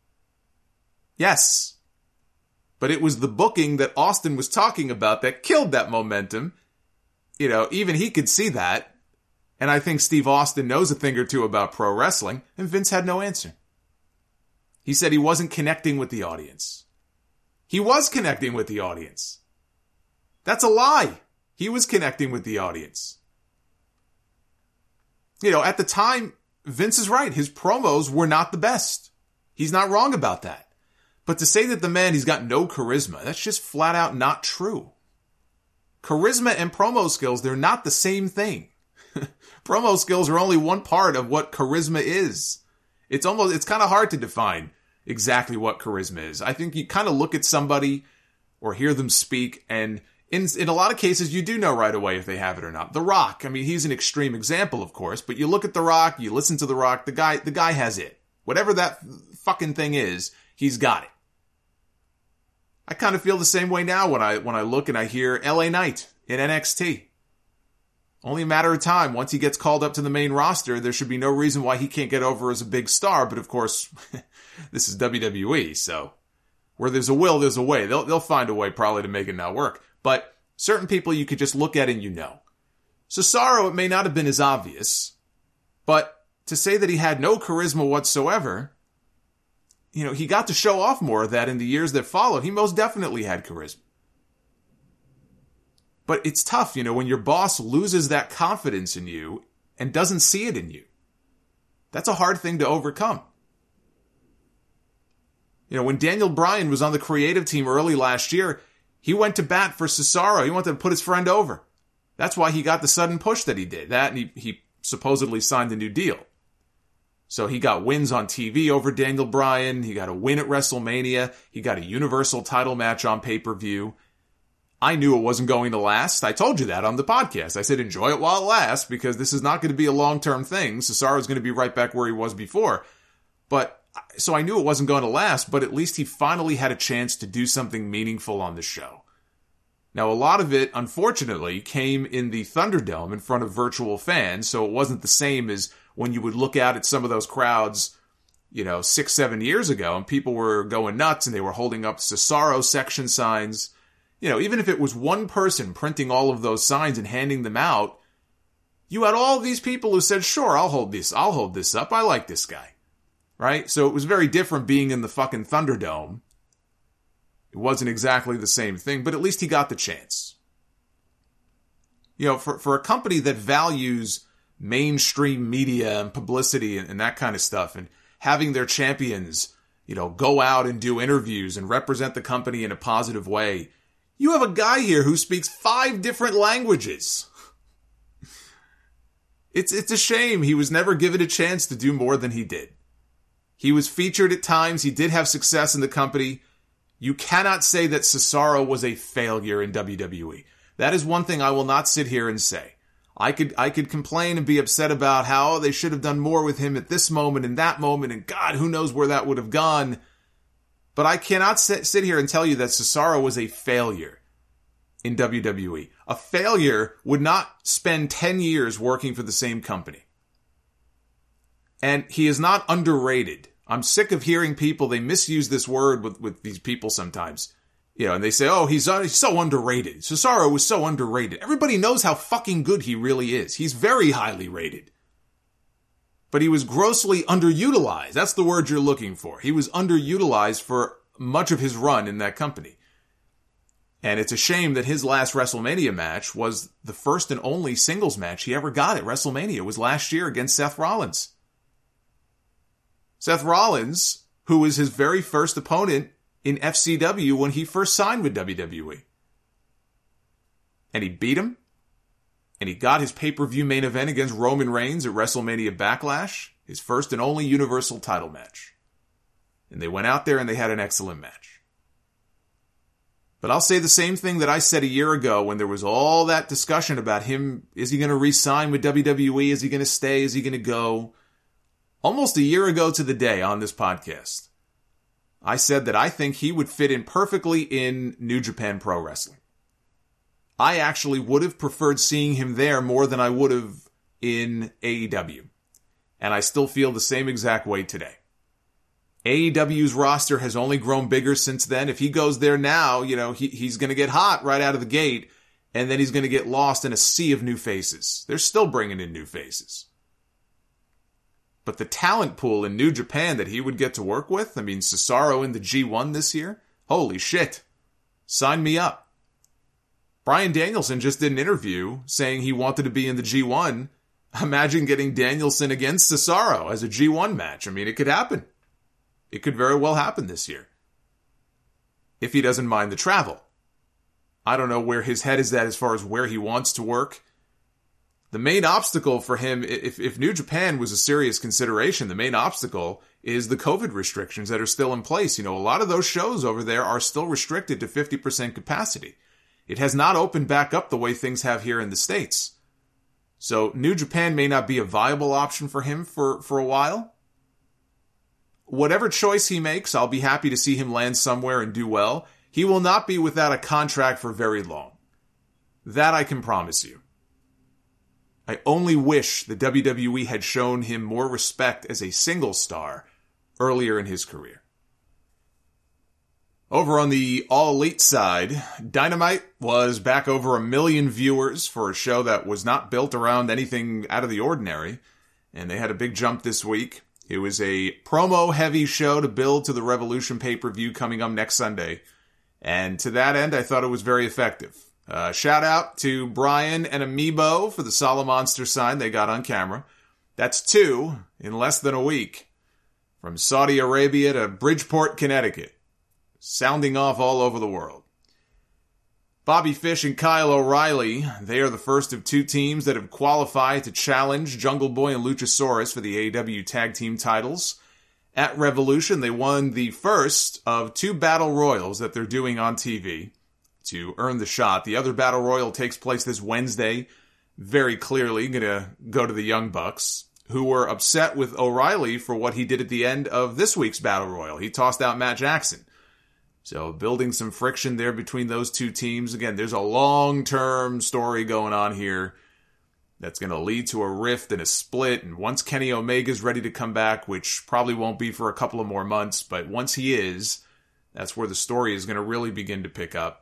Yes. But it was the booking that Austin was talking about that killed that momentum. Even he could see that. And I think Steve Austin knows a thing or two about pro wrestling, and Vince had no answer. He said he wasn't connecting with the audience. He was connecting with the audience. That's a lie. He was connecting with the audience. At the time, Vince is right. His promos were not the best. He's not wrong about that. But to say that the man, he's got no charisma, that's just flat out not true. Charisma and promo skills, they're not the same thing. Promo skills are only one part of what charisma is. It's kind of hard to define exactly what charisma is. I think you kind of look at somebody or hear them speak, and in a lot of cases, you do know right away if they have it or not. The Rock, I mean, he's an extreme example, of course, but you look at The Rock, you listen to The Rock, the guy has it. Whatever that fucking thing is, he's got it. I kind of feel the same way now when I look and I hear LA Knight in NXT. Only a matter of time. Once he gets called up to the main roster, there should be no reason why he can't get over as a big star. But of course, this is WWE, so where there's a will, there's a way. They'll find a way probably to make it not work. But certain people you could just look at and you know. Cesaro, it may not have been as obvious, but to say that he had no charisma whatsoever, he got to show off more of that in the years that followed. He most definitely had charisma. But it's tough, when your boss loses that confidence in you and doesn't see it in you. That's a hard thing to overcome. When Daniel Bryan was on the creative team early last year, he went to bat for Cesaro. He wanted to put his friend over. That's why he got the sudden push that he did. That, and he supposedly signed a new deal. So he got wins on TV over Daniel Bryan. He got a win at WrestleMania. He got a Universal title match on pay-per-view. I knew it wasn't going to last. I told you that on the podcast. I said, enjoy it while it lasts, because this is not going to be a long-term thing. Cesaro's going to be right back where he was before. So I knew it wasn't going to last, but at least he finally had a chance to do something meaningful on the show. Now, a lot of it, unfortunately, came in the Thunderdome in front of virtual fans, so it wasn't the same as when you would look out at some of those crowds, 6-7 years ago, and people were going nuts, and they were holding up Cesaro section signs. Even if it was one person printing all of those signs and handing them out, you had all these people who said, sure, I'll hold this up. I like this guy. Right? So it was very different being in the fucking Thunderdome. It wasn't exactly the same thing, but at least he got the chance. For a company that values mainstream media and publicity and that kind of stuff, and having their champions, go out and do interviews and represent the company in a positive way, you have a guy here who speaks 5 different languages. It's a shame he was never given a chance to do more than he did. He was featured at times. He did have success in the company. You cannot say that Cesaro was a failure in WWE. That is one thing I will not sit here and say. I could complain and be upset about how they should have done more with him at this moment and that moment, and God, who knows where that would have gone. But I cannot sit here and tell you that Cesaro was a failure in WWE. A failure would not spend 10 years working for the same company. And he is not underrated. I'm sick of hearing people, they misuse this word with these people sometimes. And they say, oh, he's so underrated. Cesaro was so underrated. Everybody knows how fucking good he really is. He's very highly rated. But he was grossly underutilized. That's the word you're looking for. He was underutilized for much of his run in that company. And it's a shame that his last WrestleMania match was the first and only singles match he ever got at WrestleMania. It was last year against Seth Rollins. Seth Rollins, who was his very first opponent in FCW when he first signed with WWE. And he beat him. And he got his pay-per-view main event against Roman Reigns at WrestleMania Backlash, his first and only Universal title match. And they went out there and they had an excellent match. But I'll say the same thing that I said a year ago when there was all that discussion about him. Is he going to re-sign with WWE? Is he going to stay? Is he going to go? Almost a year ago to the day on this podcast, I said that I think he would fit in perfectly in New Japan Pro Wrestling. I actually would have preferred seeing him there more than I would have in AEW. And I still feel the same exact way today. AEW's roster has only grown bigger since then. If he goes there now, he's going to get hot right out of the gate, and then he's going to get lost in a sea of new faces. They're still bringing in new faces. But the talent pool in New Japan that he would get to work with, Cesaro in the G1 this year, holy shit. Sign me up. Bryan Danielson just did an interview saying he wanted to be in the G1. Imagine getting Danielson against Cesaro as a G1 match. It could happen. It could very well happen this year. If he doesn't mind the travel. I don't know where his head is at as far as where he wants to work. The main obstacle for him, if New Japan was a serious consideration, the main obstacle is the COVID restrictions that are still in place. A lot of those shows over there are still restricted to 50% capacity. It has not opened back up the way things have here in the States. So New Japan may not be a viable option for him for a while. Whatever choice he makes, I'll be happy to see him land somewhere and do well. He will not be without a contract for very long. That I can promise you. I only wish the WWE had shown him more respect as a single star earlier in his career. Over on the All Elite side, Dynamite was back over 1 million viewers for a show that was not built around anything out of the ordinary, and they had a big jump this week. It was a promo-heavy show to build to the Revolution pay-per-view coming up next Sunday, and to that end, I thought it was very effective. Shout out to Brian and Amiibo for the Solo Monster sign they got on camera. That's 2 in less than a week. From Saudi Arabia to Bridgeport, Connecticut. Sounding off all over the world. Bobby Fish and Kyle O'Reilly, they are the first of 2 teams that have qualified to challenge Jungle Boy and Luchasaurus for the AEW Tag Team titles. At Revolution, they won the first of 2 battle royals that they're doing on TV to earn the shot. The other battle royal takes place this Wednesday. Very clearly going to go to the Young Bucks, who were upset with O'Reilly for what he did at the end of this week's battle royal. He tossed out Matt Jackson. So building some friction there between those 2 teams. Again, there's a long-term story going on here that's going to lead to a rift and a split. And once Kenny Omega's ready to come back, which probably won't be for a couple of more months, but once he is, that's where the story is going to really begin to pick up.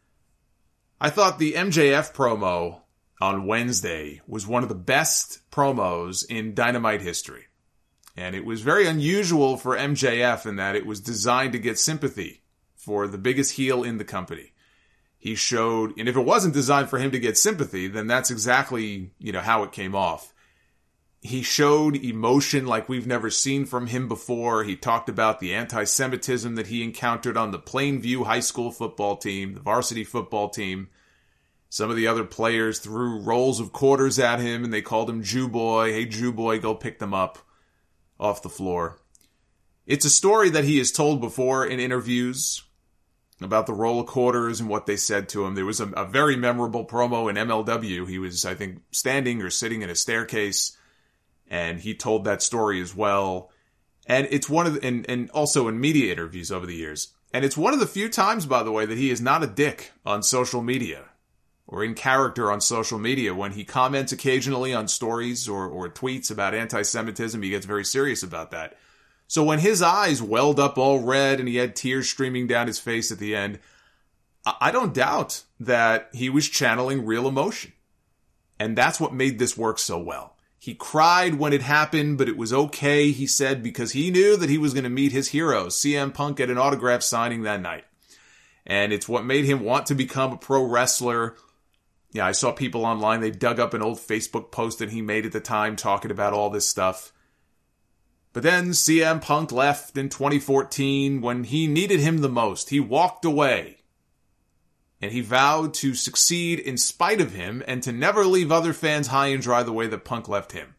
I thought the MJF promo on Wednesday was one of the best promos in Dynamite history. And it was very unusual for MJF in that it was designed to get sympathy for the biggest heel in the company. He showed, and if it wasn't designed for him to get sympathy, then that's exactly, how it came off. He showed emotion like we've never seen from him before. He talked about the anti-Semitism that he encountered on the Plainview High School football team, the varsity football team. Some of the other players threw rolls of quarters at him and they called him Jew Boy. Hey, Jew Boy, go pick them up off the floor. It's a story that he has told before in interviews about the roll of quarters and what they said to him. There was a very memorable promo in MLW. He was, I think, standing or sitting in a staircase, and he told that story as well. And it's one of the, and also in media interviews over the years. And it's one of the few times, by the way, that he is not a dick on social media or in character on social media. When he comments occasionally on stories or tweets about anti-Semitism, he gets very serious about that. So when his eyes welled up all red and he had tears streaming down his face at the end, I don't doubt that he was channeling real emotion. And that's what made this work so well. He cried when it happened, but it was okay, he said, because he knew that he was going to meet his heroes, CM Punk, at an autograph signing that night. And it's what made him want to become a pro wrestler. Yeah, I saw people online, they dug up an old Facebook post that he made at the time talking about all this stuff. But then CM Punk left in 2014 when he needed him the most. He walked away. And he vowed to succeed in spite of him and to never leave other fans high and dry the way that Punk left him.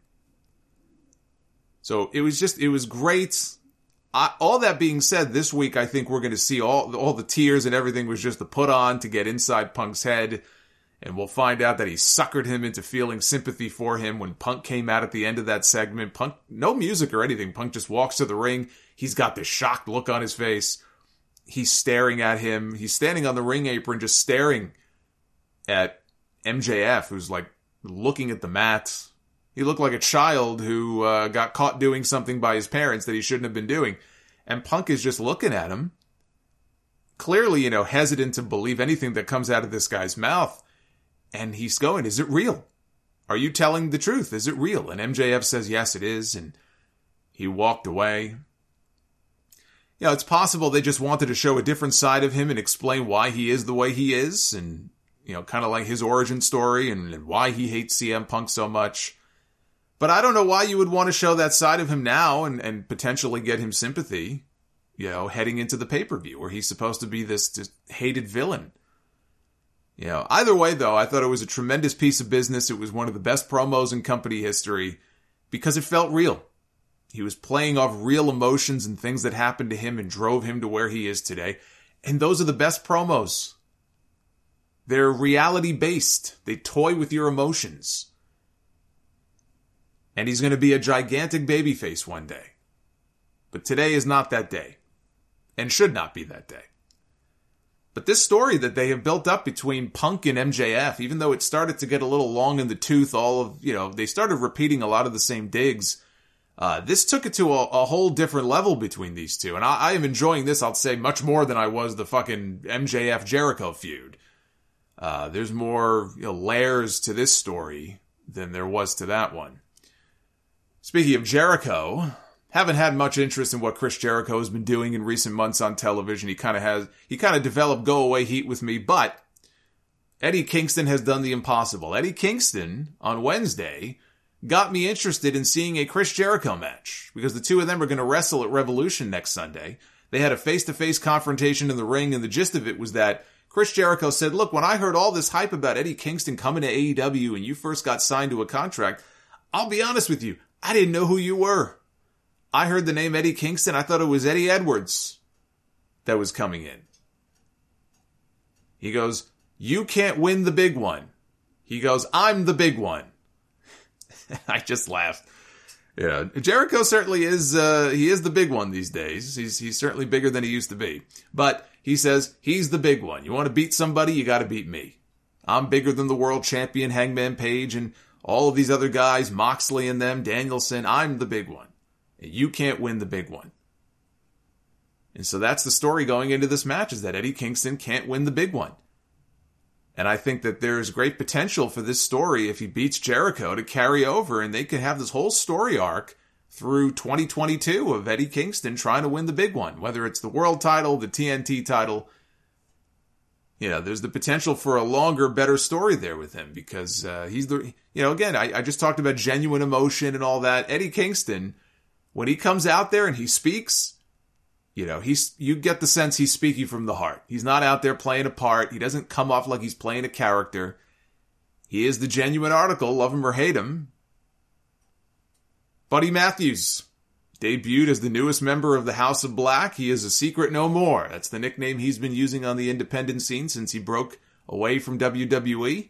So it was great. All that being said, this week I think we're going to see all the tears and everything was just a put on to get inside Punk's head. And we'll find out that he suckered him into feeling sympathy for him when Punk came out at the end of that segment. Punk, no music or anything. Punk just walks to the ring. He's got this shocked look on his face. He's staring at him. He's standing on the ring apron just staring at MJF, who's like looking at the mat. He looked like a child who got caught doing something by his parents that he shouldn't have been doing. And Punk is just looking at him, clearly, hesitant to believe anything that comes out of this guy's mouth. And he's going, is it real? Are you telling the truth? Is it real? And MJF says, yes, it is. And he walked away. It's possible they just wanted to show a different side of him and explain why he is the way he is. And, kind of like his origin story and why he hates CM Punk so much. But I don't know why you would want to show that side of him now and potentially get him sympathy, heading into the pay-per-view where he's supposed to be this hated villain. Either way, though, I thought it was a tremendous piece of business. It was one of the best promos in company history because it felt real. He was playing off real emotions and things that happened to him and drove him to where he is today. And those are the best promos. They're reality-based. They toy with your emotions. And he's going to be a gigantic babyface one day. But today is not that day. And should not be that day. But this story that they have built up between Punk and MJF, even though it started to get a little long in the tooth, they started repeating a lot of the same digs. This took it to a whole different level between these two. And I am enjoying this, I'll say, much more than I was the fucking MJF Jericho feud. There's more layers to this story than there was to that one. Speaking of Jericho, haven't had much interest in what Chris Jericho has been doing in recent months on television. He kind of developed go-away heat with me, but Eddie Kingston has done the impossible. Eddie Kingston, on Wednesday, got me interested in seeing a Chris Jericho match, because the two of them are going to wrestle at Revolution next Sunday. They had a face-to-face confrontation in the ring, and the gist of it was that Chris Jericho said, look, when I heard all this hype about Eddie Kingston coming to AEW and you first got signed to a contract, I'll be honest with you, I didn't know who you were. I heard the name Eddie Kingston, I thought it was Eddie Edwards that was coming in. He goes, you can't win the big one. He goes, I'm the big one. I just laughed. Yeah, Jericho certainly is, he is the big one these days. He's certainly bigger than he used to be. But he says, he's the big one. You want to beat somebody, you got to beat me. I'm bigger than the world champion, Hangman Page, and all of these other guys, Moxley and them, Danielson. I'm the big one. You can't win the big one. And so that's the story going into this match, is that Eddie Kingston can't win the big one. And I think that there is great potential for this story, if he beats Jericho, to carry over, and they could have this whole story arc through 2022 of Eddie Kingston trying to win the big one, whether it's the world title, the TNT title. There's the potential for a longer, better story there with him, because he's the, again, I just talked about genuine emotion and all that. Eddie Kingston, when he comes out there and he speaks, you get the sense he's speaking from the heart. He's not out there playing a part. He doesn't come off like he's playing a character. He is the genuine article, love him or hate him. Buddy Matthews debuted as the newest member of the House of Black. He is a secret no more. That's the nickname he's been using on the independent scene since he broke away from WWE.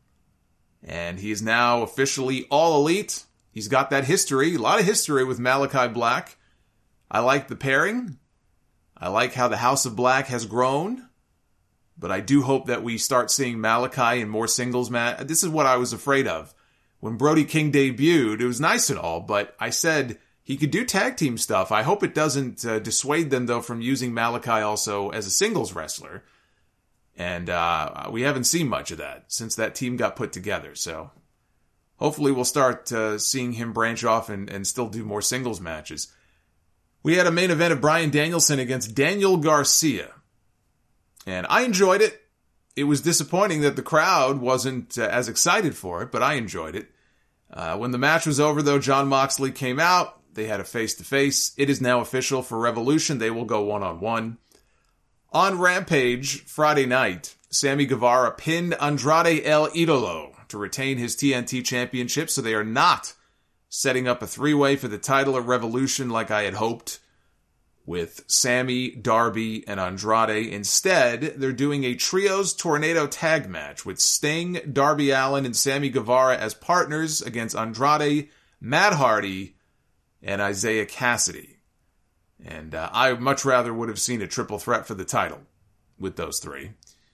And he is now officially All Elite. He's got that history, a lot of history with Malachi Black. I like the pairing. I like how the House of Black has grown. But I do hope that we start seeing Malachi in more singles match. This is what I was afraid of. When Brody King debuted, it was nice and all, but I said he could do tag team stuff. I hope it doesn't dissuade them, though, from using Malachi also as a singles wrestler. And we haven't seen much of that since that team got put together. So hopefully we'll start seeing him branch off and still do more singles matches. We had a main event of Bryan Danielson against Daniel Garcia. And I enjoyed it. It was disappointing that the crowd wasn't as excited for it, but I enjoyed it. When the match was over, though, Jon Moxley came out. They had a face-to-face. It is now official for Revolution. They will go one-on-one. On Rampage, Friday night, Sammy Guevara pinned Andrade El Idolo to retain his TNT championship, so they are not setting up a three-way for the title at Revolution like I had hoped, with Sammy, Darby, and Andrade. Instead, they're doing a Trios Tornado tag match with Sting, Darby Allin, and Sammy Guevara as partners against Andrade, Matt Hardy, and Isaiah Cassidy. And I much rather would have seen a triple threat for the title with those three.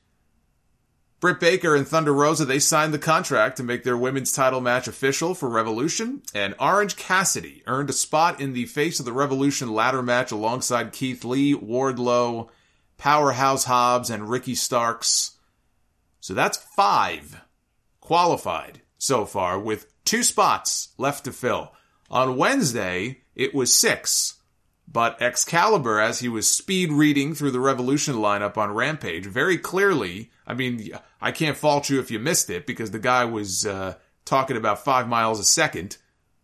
Britt Baker and Thunder Rosa, they signed the contract to make their women's title match official for Revolution, and Orange Cassidy earned a spot in the Face of the Revolution ladder match alongside Keith Lee, Wardlow, Powerhouse Hobbs, and Ricky Starks. So that's 5 qualified so far, with 2 spots left to fill. On Wednesday, it was 6. But Excalibur, as he was speed reading through the Revolution lineup on Rampage, very clearly, I mean, I can't fault you if you missed it, because the guy was talking about 5 miles a second.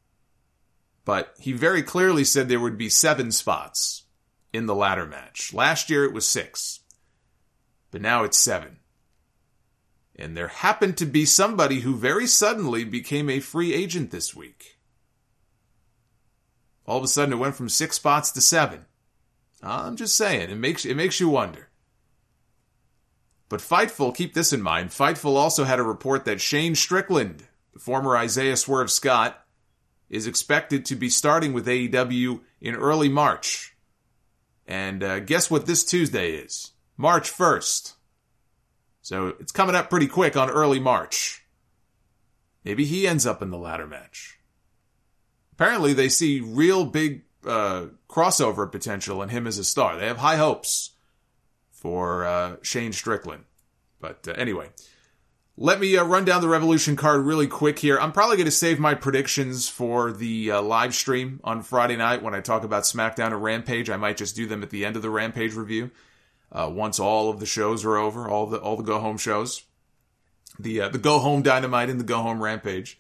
But he very clearly said there would be 7 spots in the ladder match. Last year it was 6. But now it's 7. And there happened to be somebody who very suddenly became a free agent this week. All of a sudden, it went from 6 spots to 7. I'm just saying, it makes you wonder. But Fightful, keep this in mind, Fightful also had a report that Shane Strickland, the former Isaiah Swerve Scott, is expected to be starting with AEW in early March. And guess what this Tuesday is? March 1st. So it's coming up pretty quick on early March. Maybe he ends up in the ladder match. Apparently they see real big crossover potential in him as a star. They have high hopes for Shane Strickland. But anyway, let me run down the Revolution card really quick here. I'm probably going to save my predictions for the live stream on Friday night when I talk about SmackDown and Rampage. I might just do them at the end of the Rampage review. Once all of the shows are over, all the go-home shows. The go-home Dynamite and the go-home Rampage.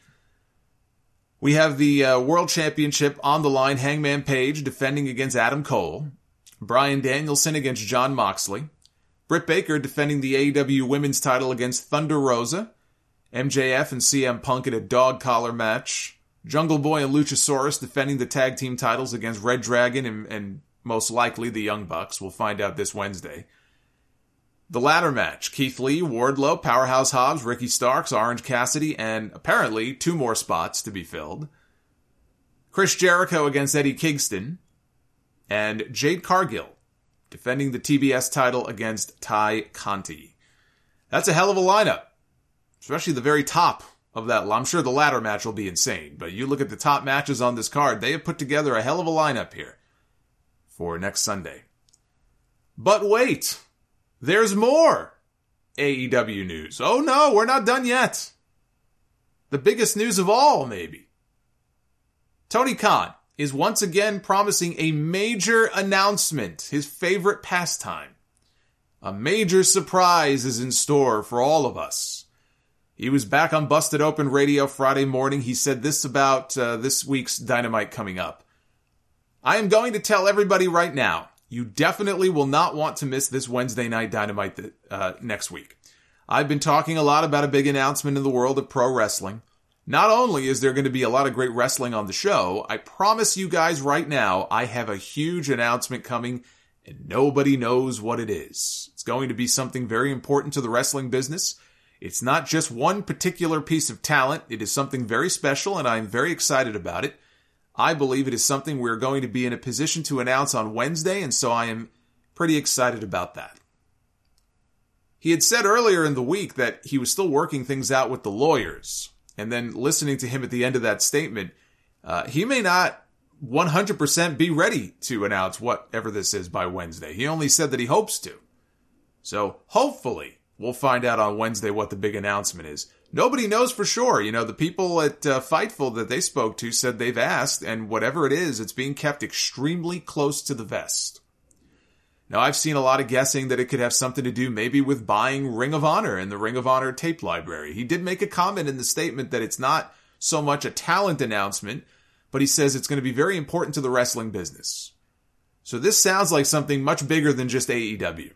We have the World Championship on the line. Hangman Page defending against Adam Cole. Bryan Danielson against Jon Moxley. Britt Baker defending the AEW Women's title against Thunder Rosa. MJF and CM Punk in a dog collar match. Jungle Boy and Luchasaurus defending the tag team titles against Red Dragon and most likely the Young Bucks. We'll find out this Wednesday. The ladder match. Keith Lee, Wardlow, Powerhouse Hobbs, Ricky Starks, Orange Cassidy, and apparently 2 more spots to be filled. Chris Jericho against Eddie Kingston. And Jade Cargill defending the TBS title against Ty Conti. That's a hell of a lineup. Especially the very top of that. I'm sure the ladder match will be insane. But you look at the top matches on this card, they have put together a hell of a lineup here for next Sunday. But wait! There's more AEW news. Oh no, we're not done yet. The biggest news of all, maybe. Tony Khan is once again promising a major announcement, his favorite pastime. A major surprise is in store for all of us. He was back on Busted Open Radio Friday morning. He said this about this week's Dynamite coming up. I am going to tell everybody right now, you definitely will not want to miss this Wednesday night Dynamite next week. I've been talking a lot about a big announcement in the world of pro wrestling. Not only is there going to be a lot of great wrestling on the show, I promise you guys right now, I have a huge announcement coming and nobody knows what it is. It's going to be something very important to the wrestling business. It's not just one particular piece of talent. It is something very special and I'm very excited about it. I believe it is something we're going to be in a position to announce on Wednesday, and so I am pretty excited about that. He had said earlier in the week that he was still working things out with the lawyers, and then listening to him at the end of that statement, he may not 100% be ready to announce whatever this is by Wednesday. He only said that he hopes to. So hopefully we'll find out on Wednesday what the big announcement is. Nobody knows for sure. You know, the people at Fightful that they spoke to said they've asked, and whatever it is, it's being kept extremely close to the vest. Now, I've seen a lot of guessing that it could have something to do maybe with buying Ring of Honor and the Ring of Honor tape library. He did make a comment in the statement that it's not so much a talent announcement, but he says it's going to be very important to the wrestling business. So this sounds like something much bigger than just AEW.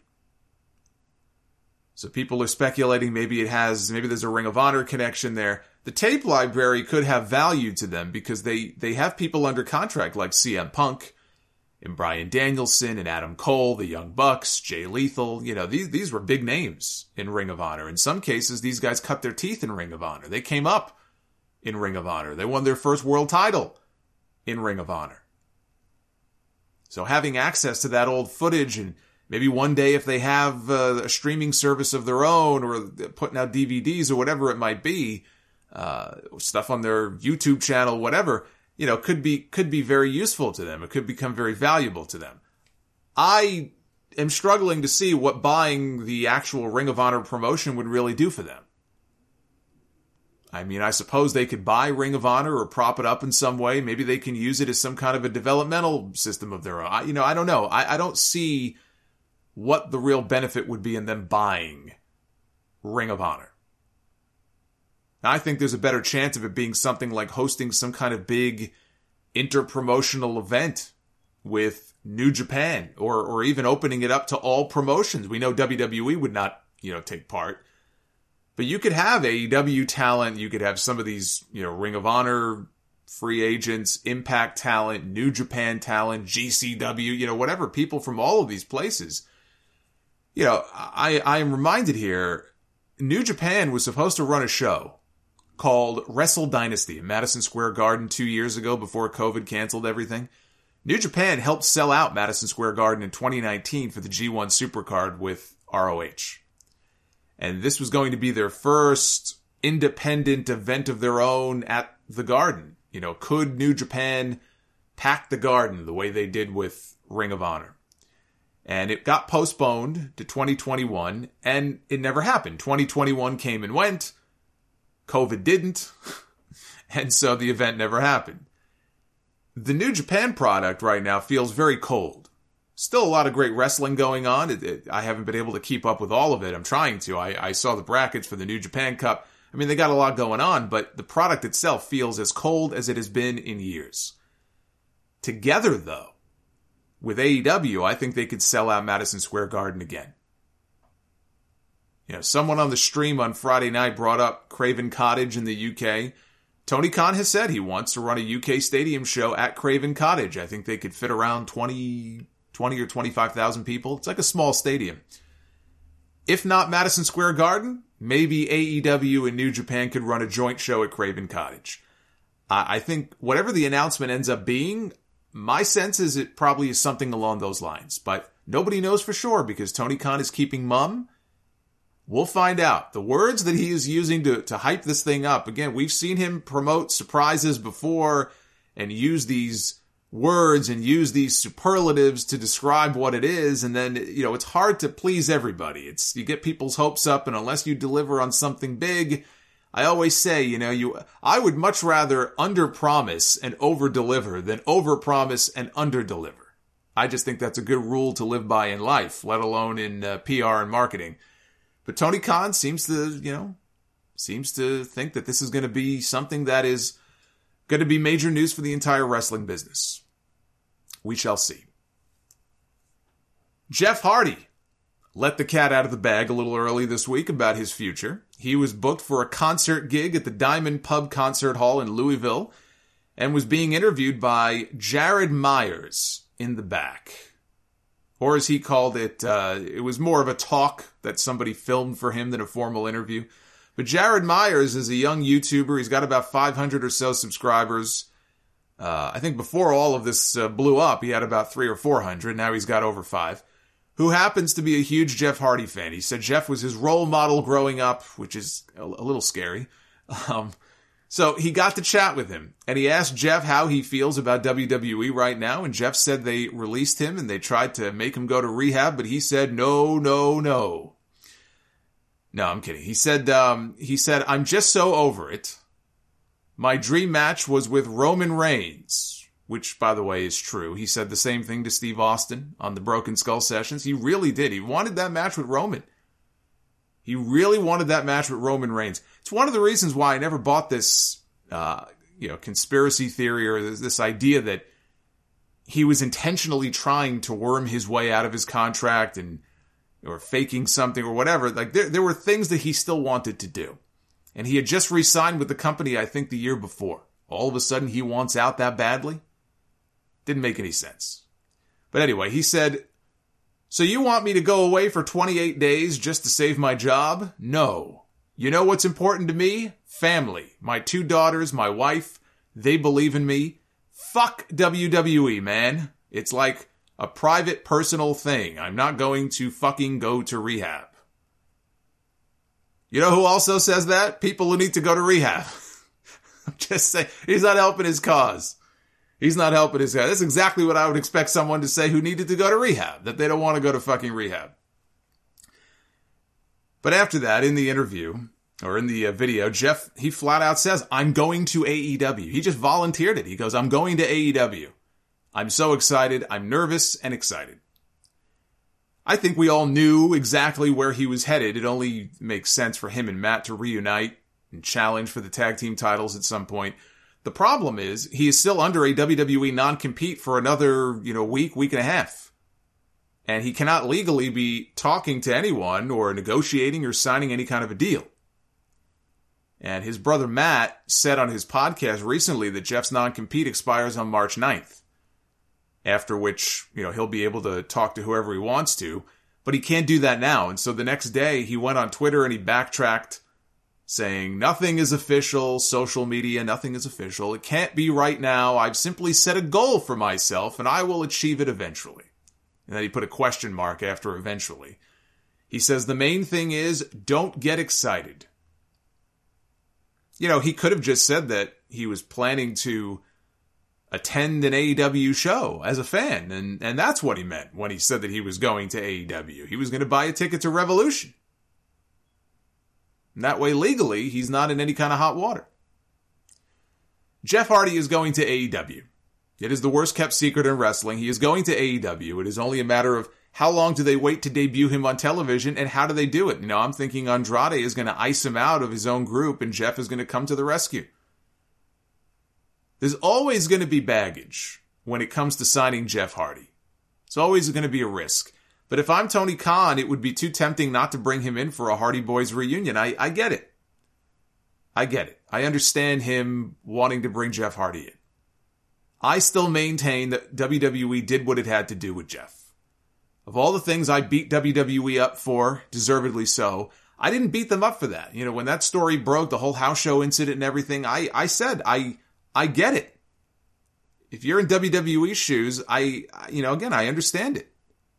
So people are speculating maybe there's a Ring of Honor connection there. The tape library could have value to them because they have people under contract like CM Punk and Bryan Danielson and Adam Cole, the Young Bucks, Jay Lethal. You know, these were big names in Ring of Honor. In some cases, these guys cut their teeth in Ring of Honor. They came up in Ring of Honor. They won their first world title in Ring of Honor. So having access to that old footage, and maybe one day if they have a streaming service of their own or putting out DVDs or whatever it might be, stuff on their YouTube channel, whatever, you know, could be very useful to them. It could become very valuable to them. I am struggling to see what buying the actual Ring of Honor promotion would really do for them. I mean, I suppose they could buy Ring of Honor or prop it up in some way. Maybe they can use it as some kind of a developmental system of their own. I don't know. I don't see what the real benefit would be in them buying Ring of Honor. Now, I think there's a better chance of it being something like hosting some kind of big inter-promotional event with New Japan or even opening it up to all promotions. We know WWE would not, take part. But you could have AEW talent, you could have some of these, Ring of Honor free agents, Impact talent, New Japan talent, GCW, whatever, people from all of these places. I am reminded here, New Japan was supposed to run a show called Wrestle Dynasty in Madison Square Garden 2 years ago before COVID canceled everything. New Japan helped sell out Madison Square Garden in 2019 for the G1 Supercard with ROH. And this was going to be their first independent event of their own at the Garden. Could New Japan pack the Garden the way they did with Ring of Honor? And it got postponed to 2021, and it never happened. 2021 came and went. COVID didn't. And so the event never happened. The New Japan product right now feels very cold. Still a lot of great wrestling going on. I haven't been able to keep up with all of it. I'm trying to. I saw the brackets for the New Japan Cup. I mean, they got a lot going on, but the product itself feels as cold as it has been in years. Together, though, with AEW, I think they could sell out Madison Square Garden again. Someone on the stream on Friday night brought up Craven Cottage in the UK. Tony Khan has said he wants to run a UK stadium show at Craven Cottage. I think they could fit around 20 or 25,000 people. It's like a small stadium. If not Madison Square Garden, maybe AEW and New Japan could run a joint show at Craven Cottage. I think whatever the announcement ends up being, my sense is it probably is something along those lines. But nobody knows for sure because Tony Khan is keeping mum. We'll find out. The words that he is using to hype this thing up. Again, we've seen him promote surprises before and use these words and use these superlatives to describe what it is. And then, it's hard to please everybody. You get people's hopes up, and unless you deliver on something big, I always say, I would much rather underpromise and overdeliver than overpromise and underdeliver. I just think that's a good rule to live by in life, let alone in PR and marketing. But Tony Khan seems to think that this is going to be something that is going to be major news for the entire wrestling business. We shall see. Jeff Hardy let the cat out of the bag a little early this week about his future. He was booked for a concert gig at the Diamond Pub Concert Hall in Louisville and was being interviewed by Jared Myers in the back. Or as he called it, it was more of a talk that somebody filmed for him than a formal interview. But Jared Myers is a young YouTuber. He's got about 500 or so subscribers. I think before all of this blew up, he had about 300 or 400. Now he's got over 5. Who happens to be a huge Jeff Hardy fan. He said Jeff was his role model growing up, which is a little scary. So he got to chat with him, and he asked Jeff how he feels about WWE right now, and Jeff said they released him and they tried to make him go to rehab, but he said, no. No, I'm kidding. He said, I'm just so over it. My dream match was with Roman Reigns, which, by the way, is true. He said the same thing to Steve Austin on the Broken Skull Sessions. He really did. He wanted that match with Roman. He really wanted that match with Roman Reigns. It's one of the reasons why I never bought this, conspiracy theory or this idea that he was intentionally trying to worm his way out of his contract or faking something or whatever. Like there were things that he still wanted to do. And he had just re-signed with the company, I think, the year before. All of a sudden, he wants out that badly? Didn't make any sense. But anyway, he said, so you want me to go away for 28 days just to save my job? No. You know what's important to me? Family. My 2 daughters, my wife, they believe in me. Fuck WWE, man. It's like a private, personal thing. I'm not going to fucking go to rehab. You know who also says that? People who need to go to rehab. I'm just saying, he's not helping his cause. He's not helping his cause. That's exactly what I would expect someone to say who needed to go to rehab, that they don't want to go to fucking rehab. But after that, in the interview, or in the video, Jeff, he flat out says, I'm going to AEW. He just volunteered it. He goes, I'm going to AEW. I'm so excited. I'm nervous and excited. I think we all knew exactly where he was headed. It only makes sense for him and Matt to reunite and challenge for the tag team titles at some point. The problem is he is still under a WWE non-compete for another, week and a half. And he cannot legally be talking to anyone or negotiating or signing any kind of a deal. And his brother Matt said on his podcast recently that Jeff's non-compete expires on March 9th. After which, he'll be able to talk to whoever he wants to. But he can't do that now. And so the next day he went on Twitter and he backtracked saying, nothing is official, social media, nothing is official. It can't be right now. I've simply set a goal for myself and I will achieve it eventually. And then he put a question mark after eventually. He says, the main thing is don't get excited. You know, he could have just said that he was planning to attend an AEW show as a fan. And that's what he meant when he said that he was going to AEW. He was going to buy a ticket to Revolution. And that way, legally, he's not in any kind of hot water. Jeff Hardy is going to AEW. It is the worst kept secret in wrestling. He is going to AEW. It is only a matter of how long do they wait to debut him on television and how do they do it? You know, I'm thinking Andrade is going to ice him out of his own group and Jeff is going to come to the rescue. There's always going to be baggage when it comes to signing Jeff Hardy. It's always going to be a risk. But if I'm Tony Khan, it would be too tempting not to bring him in for a Hardy Boys reunion. I get it. I get it. I understand him wanting to bring Jeff Hardy in. I still maintain that WWE did what it had to do with Jeff. Of all the things I beat WWE up for, deservedly so, I didn't beat them up for that. You know, when that story broke, the whole house show incident and everything, I said, I get it. If you're in WWE's shoes, I understand it.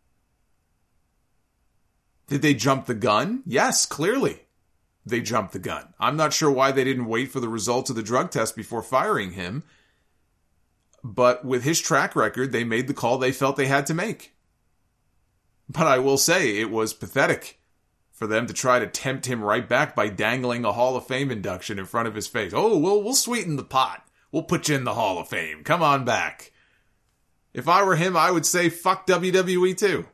Did they jump the gun? Yes, clearly. They jumped the gun. I'm not sure why they didn't wait for the results of the drug test before firing him. But with his track record, they made the call they felt they had to make. But I will say, it was pathetic for them to try to tempt him right back by dangling a Hall of Fame induction in front of his face. Oh, we'll sweeten the pot. We'll put you in the Hall of Fame. Come on back. If I were him, I would say fuck WWE too.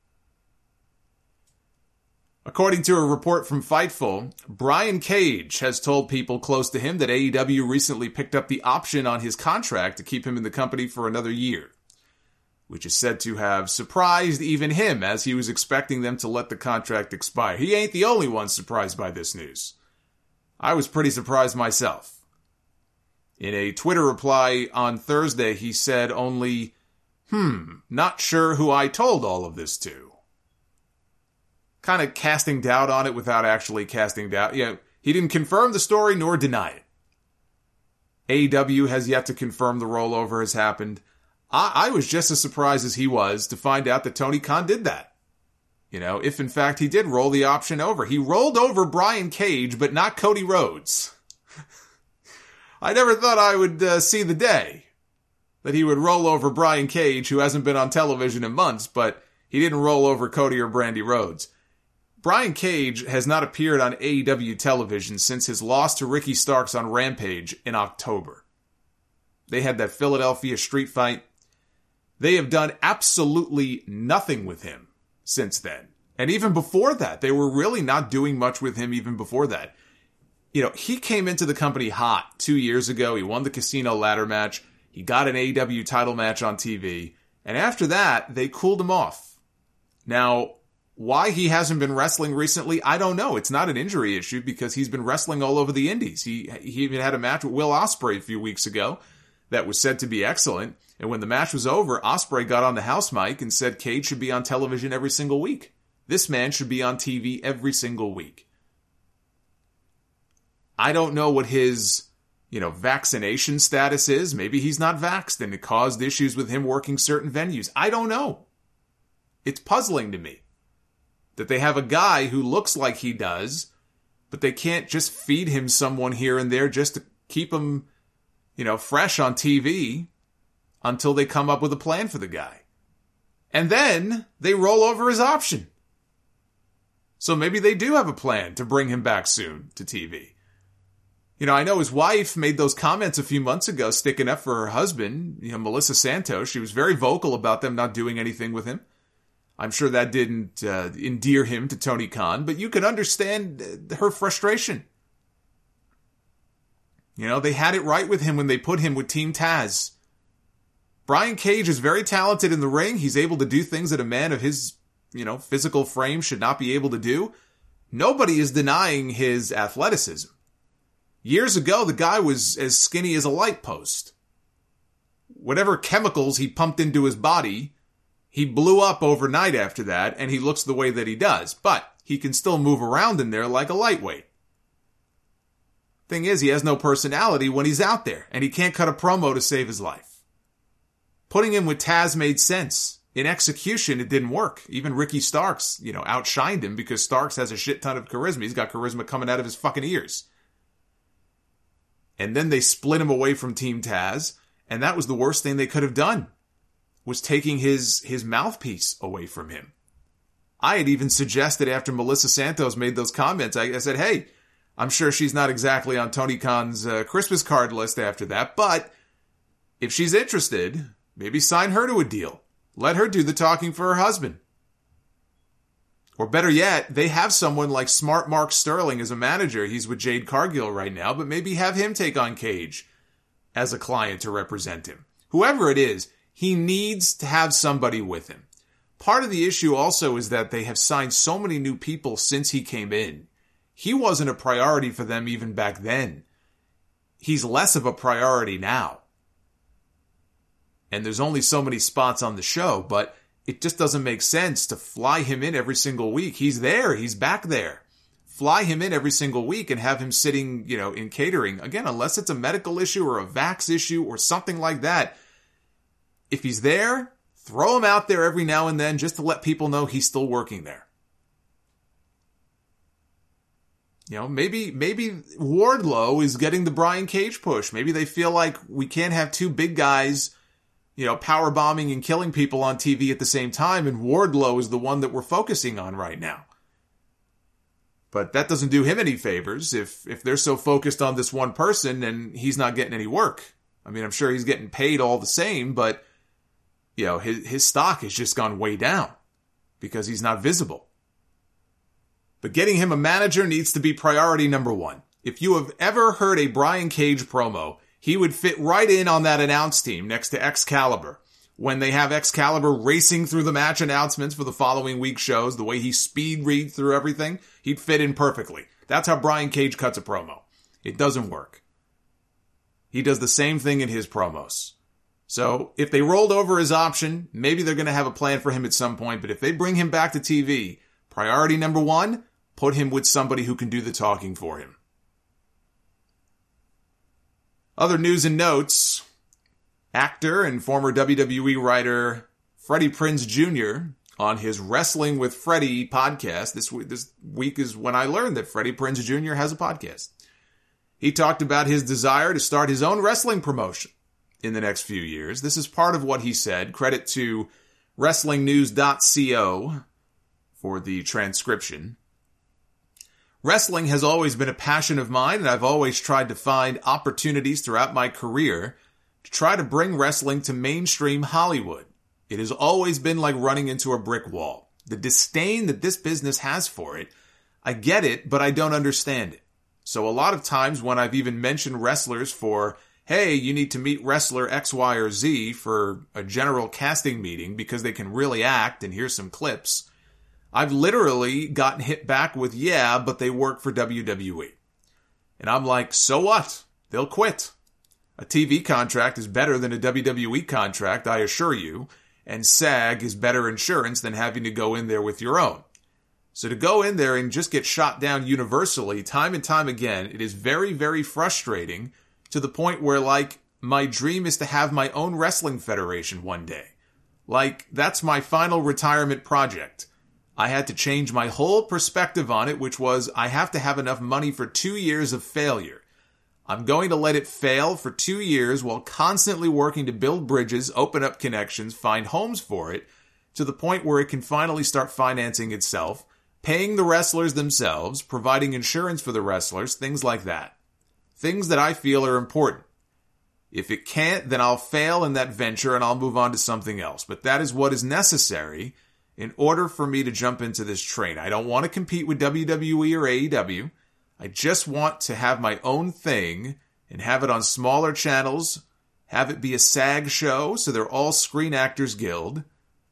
According to a report from Fightful, Brian Cage has told people close to him that AEW recently picked up the option on his contract to keep him in the company for another year, which is said to have surprised even him as he was expecting them to let the contract expire. He ain't the only one surprised by this news. I was pretty surprised myself. In a Twitter reply on Thursday, he said only, not sure who I told all of this to. Kind of casting doubt on it without actually casting doubt. You know, he didn't confirm the story nor deny it. AEW has yet to confirm the rollover has happened. I was just as surprised as he was to find out that Tony Khan did that. You know, if in fact he did roll the option over. He rolled over Brian Cage, but not Cody Rhodes. I never thought I would see the day that he would roll over Brian Cage, who hasn't been on television in months, but he didn't roll over Cody or Brandy Rhodes. Brian Cage has not appeared on AEW television since his loss to Ricky Starks on Rampage in October. They had that Philadelphia street fight. They have done absolutely nothing with him since then. And even before that, they were really not doing much with him even before that. You know, he came into the company hot 2 years ago. He won the Casino ladder match. He got an AEW title match on TV. And after that, they cooled him off. Now, why he hasn't been wrestling recently, I don't know. It's not an injury issue because he's been wrestling all over the indies. He even had a match with Will Ospreay a few weeks ago that was said to be excellent. And when the match was over, Ospreay got on the house mic and said Cage should be on television every single week. This man should be on TV every single week. I don't know what his, vaccination status is. Maybe he's not vaxxed and it caused issues with him working certain venues. I don't know. It's puzzling to me that they have a guy who looks like he does, but they can't just feed him someone here and there just to keep him, fresh on TV until they come up with a plan for the guy. And then they roll over his option. So maybe they do have a plan to bring him back soon to TV. I know his wife made those comments a few months ago sticking up for her husband, Melissa Santos. She was very vocal about them not doing anything with him. I'm sure that didn't endear him to Tony Khan, but you can understand her frustration. They had it right with him when they put him with Team Taz. Brian Cage is very talented in the ring. He's able to do things that a man of his, physical frame should not be able to do. Nobody is denying his athleticism. Years ago, the guy was as skinny as a light post. Whatever chemicals he pumped into his body He blew up overnight after that, and he looks the way that he does. But he can still move around in there like a lightweight. Thing is, he has no personality when he's out there, and he can't cut a promo to save his life. Putting him with Taz made sense. In execution, it didn't work. Even Ricky Starks, outshined him because Starks has a shit ton of charisma. He's got charisma coming out of his fucking ears. And then they split him away from Team Taz, and that was the worst thing they could have done, was taking his mouthpiece away from him. I had even suggested after Melissa Santos made those comments, I said, hey, I'm sure she's not exactly on Tony Khan's Christmas card list after that, but if she's interested, maybe sign her to a deal. Let her do the talking for her husband. Or better yet, they have someone like Smart Mark Sterling as a manager. He's with Jade Cargill right now, but maybe have him take on Cage as a client to represent him. Whoever it is, he needs to have somebody with him. Part of the issue also is that they have signed so many new people since he came in. He wasn't a priority for them even back then. He's less of a priority now. And there's only so many spots on the show, but it just doesn't make sense to fly him in every single week. He's there. He's back there. Fly him in every single week and have him sitting, in catering. Again, unless it's a medical issue or a vax issue or something like that. If he's there, throw him out there every now and then just to let people know he's still working there. Maybe Wardlow is getting the Brian Cage push. Maybe they feel like we can't have two big guys power bombing and killing people on TV at the same time, and Wardlow is the one that we're focusing on right now. But that doesn't do him any favors if they're so focused on this one person and he's not getting any work. I mean, I'm sure he's getting paid all the same, but his stock has just gone way down because he's not visible. But getting him a manager needs to be priority number one. If you have ever heard a Brian Cage promo, he would fit right in on that announce team next to Excalibur. When they have Excalibur racing through the match announcements for the following week's shows, the way he speed reads through everything, he'd fit in perfectly. That's how Brian Cage cuts a promo. It doesn't work. He does the same thing in his promos. So if they rolled over his option, maybe they're going to have a plan for him at some point. But if they bring him back to TV, priority number one, put him with somebody who can do the talking for him. Other news and notes. Actor and former WWE writer Freddie Prinze Jr. on his Wrestling with Freddie podcast. This week is when I learned that Freddie Prinze Jr. has a podcast. He talked about his desire to start his own wrestling promotion in the next few years. This is part of what he said. Credit to WrestlingNews.co for the transcription. Wrestling has always been a passion of mine, and I've always tried to find opportunities throughout my career to try to bring wrestling to mainstream Hollywood. It has always been like running into a brick wall. The disdain that this business has for it, I get it, but I don't understand it. So a lot of times when I've even mentioned wrestlers for, hey, you need to meet wrestler X, Y, or Z for a general casting meeting because they can really act and here's some clips, I've literally gotten hit back with, yeah, but they work for WWE. And I'm like, so what? They'll quit. A TV contract is better than a WWE contract, I assure you, and SAG is better insurance than having to go in there with your own. So to go in there and just get shot down universally, time and time again, it is very, very frustrating to the point where, my dream is to have my own wrestling federation one day. That's my final retirement project. I had to change my whole perspective on it, which was I have to have enough money for 2 years of failure. I'm going to let it fail for 2 years while constantly working to build bridges, open up connections, find homes for it, to the point where it can finally start financing itself, paying the wrestlers themselves, providing insurance for the wrestlers, things like that. Things that I feel are important. If it can't, then I'll fail in that venture and I'll move on to something else. But that is what is necessary in order for me to jump into this train. I don't want to compete with WWE or AEW. I just want to have my own thing and have it on smaller channels, have it be a SAG show, so they're all Screen Actors Guild.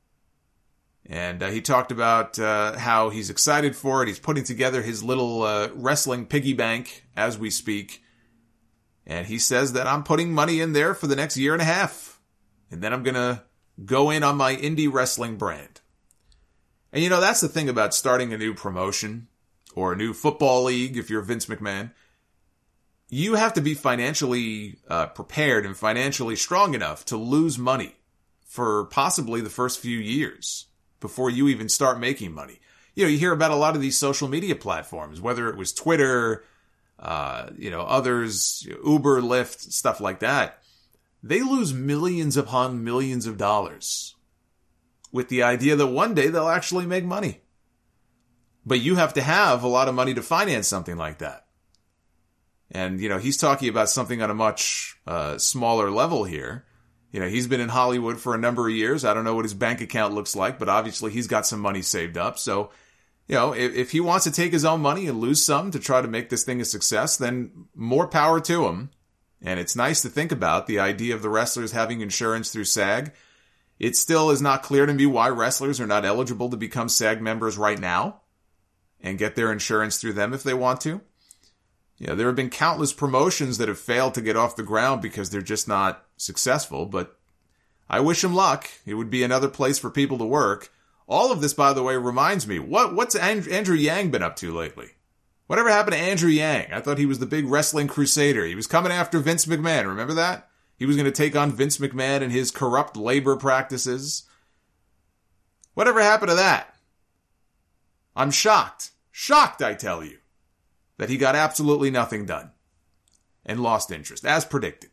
And he talked about how he's excited for it. He's putting together his little wrestling piggy bank as we speak. And he says that I'm putting money in there for the next year and a half. And then I'm going to go in on my indie wrestling brand. And you know, that's the thing about starting a new promotion or a new football league if you're Vince McMahon. You have to be financially prepared and financially strong enough to lose money for possibly the first few years before you even start making money. You know, you hear about a lot of these social media platforms, whether it was Twitter, others, Uber, Lyft, stuff like that. They lose millions upon millions of dollars with the idea that one day they'll actually make money. But you have to have a lot of money to finance something like that. And, you know, he's talking about something on a much smaller level here. You know, he's been in Hollywood for a number of years. I don't know what his bank account looks like, but obviously he's got some money saved up. So, you know, if he wants to take his own money and lose some to try to make this thing a success, then more power to him. And it's nice to think about the idea of the wrestlers having insurance through SAG. It still is not clear to me why wrestlers are not eligible to become SAG members right now and get their insurance through them if they want to. You know, there have been countless promotions that have failed to get off the ground because they're just not successful, but I wish him luck. It would be another place for people to work. All of this, by the way, reminds me, what's Andrew Yang been up to lately? Whatever happened to Andrew Yang? I thought he was the big wrestling crusader. He was coming after Vince McMahon. Remember that? He was going to take on Vince McMahon and his corrupt labor practices. Whatever happened to that? I'm shocked. Shocked, I tell you, that he got absolutely nothing done and lost interest, as predicted.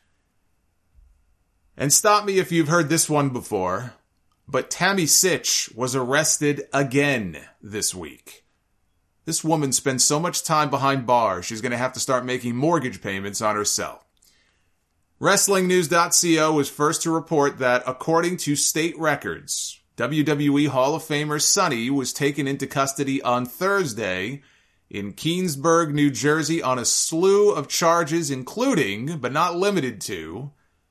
And stop me if you've heard this one before, but Tammy Sytch was arrested again this week. This woman spends so much time behind bars, she's going to have to start making mortgage payments on herself. WrestlingNews.co was first to report that, according to state records, WWE Hall of Famer Sunny was taken into custody on Thursday in Keansburg, New Jersey, on a slew of charges, including, but not limited to,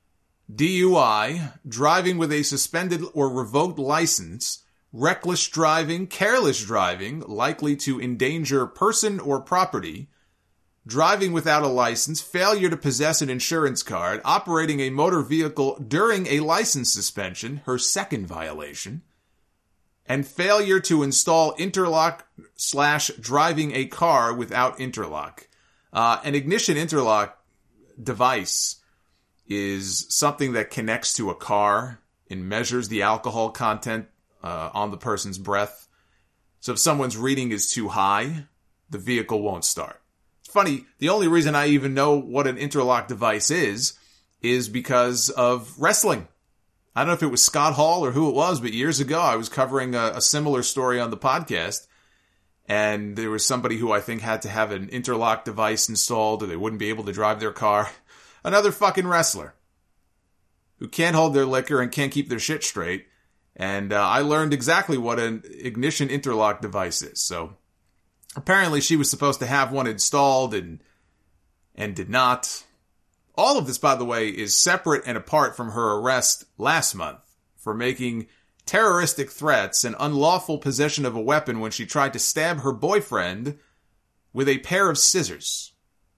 DUI, driving with a suspended or revoked license, reckless driving, careless driving, likely to endanger person or property, driving without a license, failure to possess an insurance card, operating a motor vehicle during a license suspension, her second violation, and failure to install interlock/driving a car without interlock. An ignition interlock device is something that connects to a car and measures the alcohol content on the person's breath. So if someone's reading is too high, the vehicle won't start. It's funny, the only reason I even know what an interlock device is because of wrestling. I don't know if it was Scott Hall or who it was, but years ago I was covering a similar story on the podcast, and there was somebody who I think had to have an interlock device installed or they wouldn't be able to drive their car. Another fucking wrestler who can't hold their liquor and can't keep their shit straight. And I learned exactly what an ignition interlock device is. So apparently she was supposed to have one installed and did not. All of this, by the way, is separate and apart from her arrest last month for making terroristic threats and unlawful possession of a weapon when she tried to stab her boyfriend with a pair of scissors.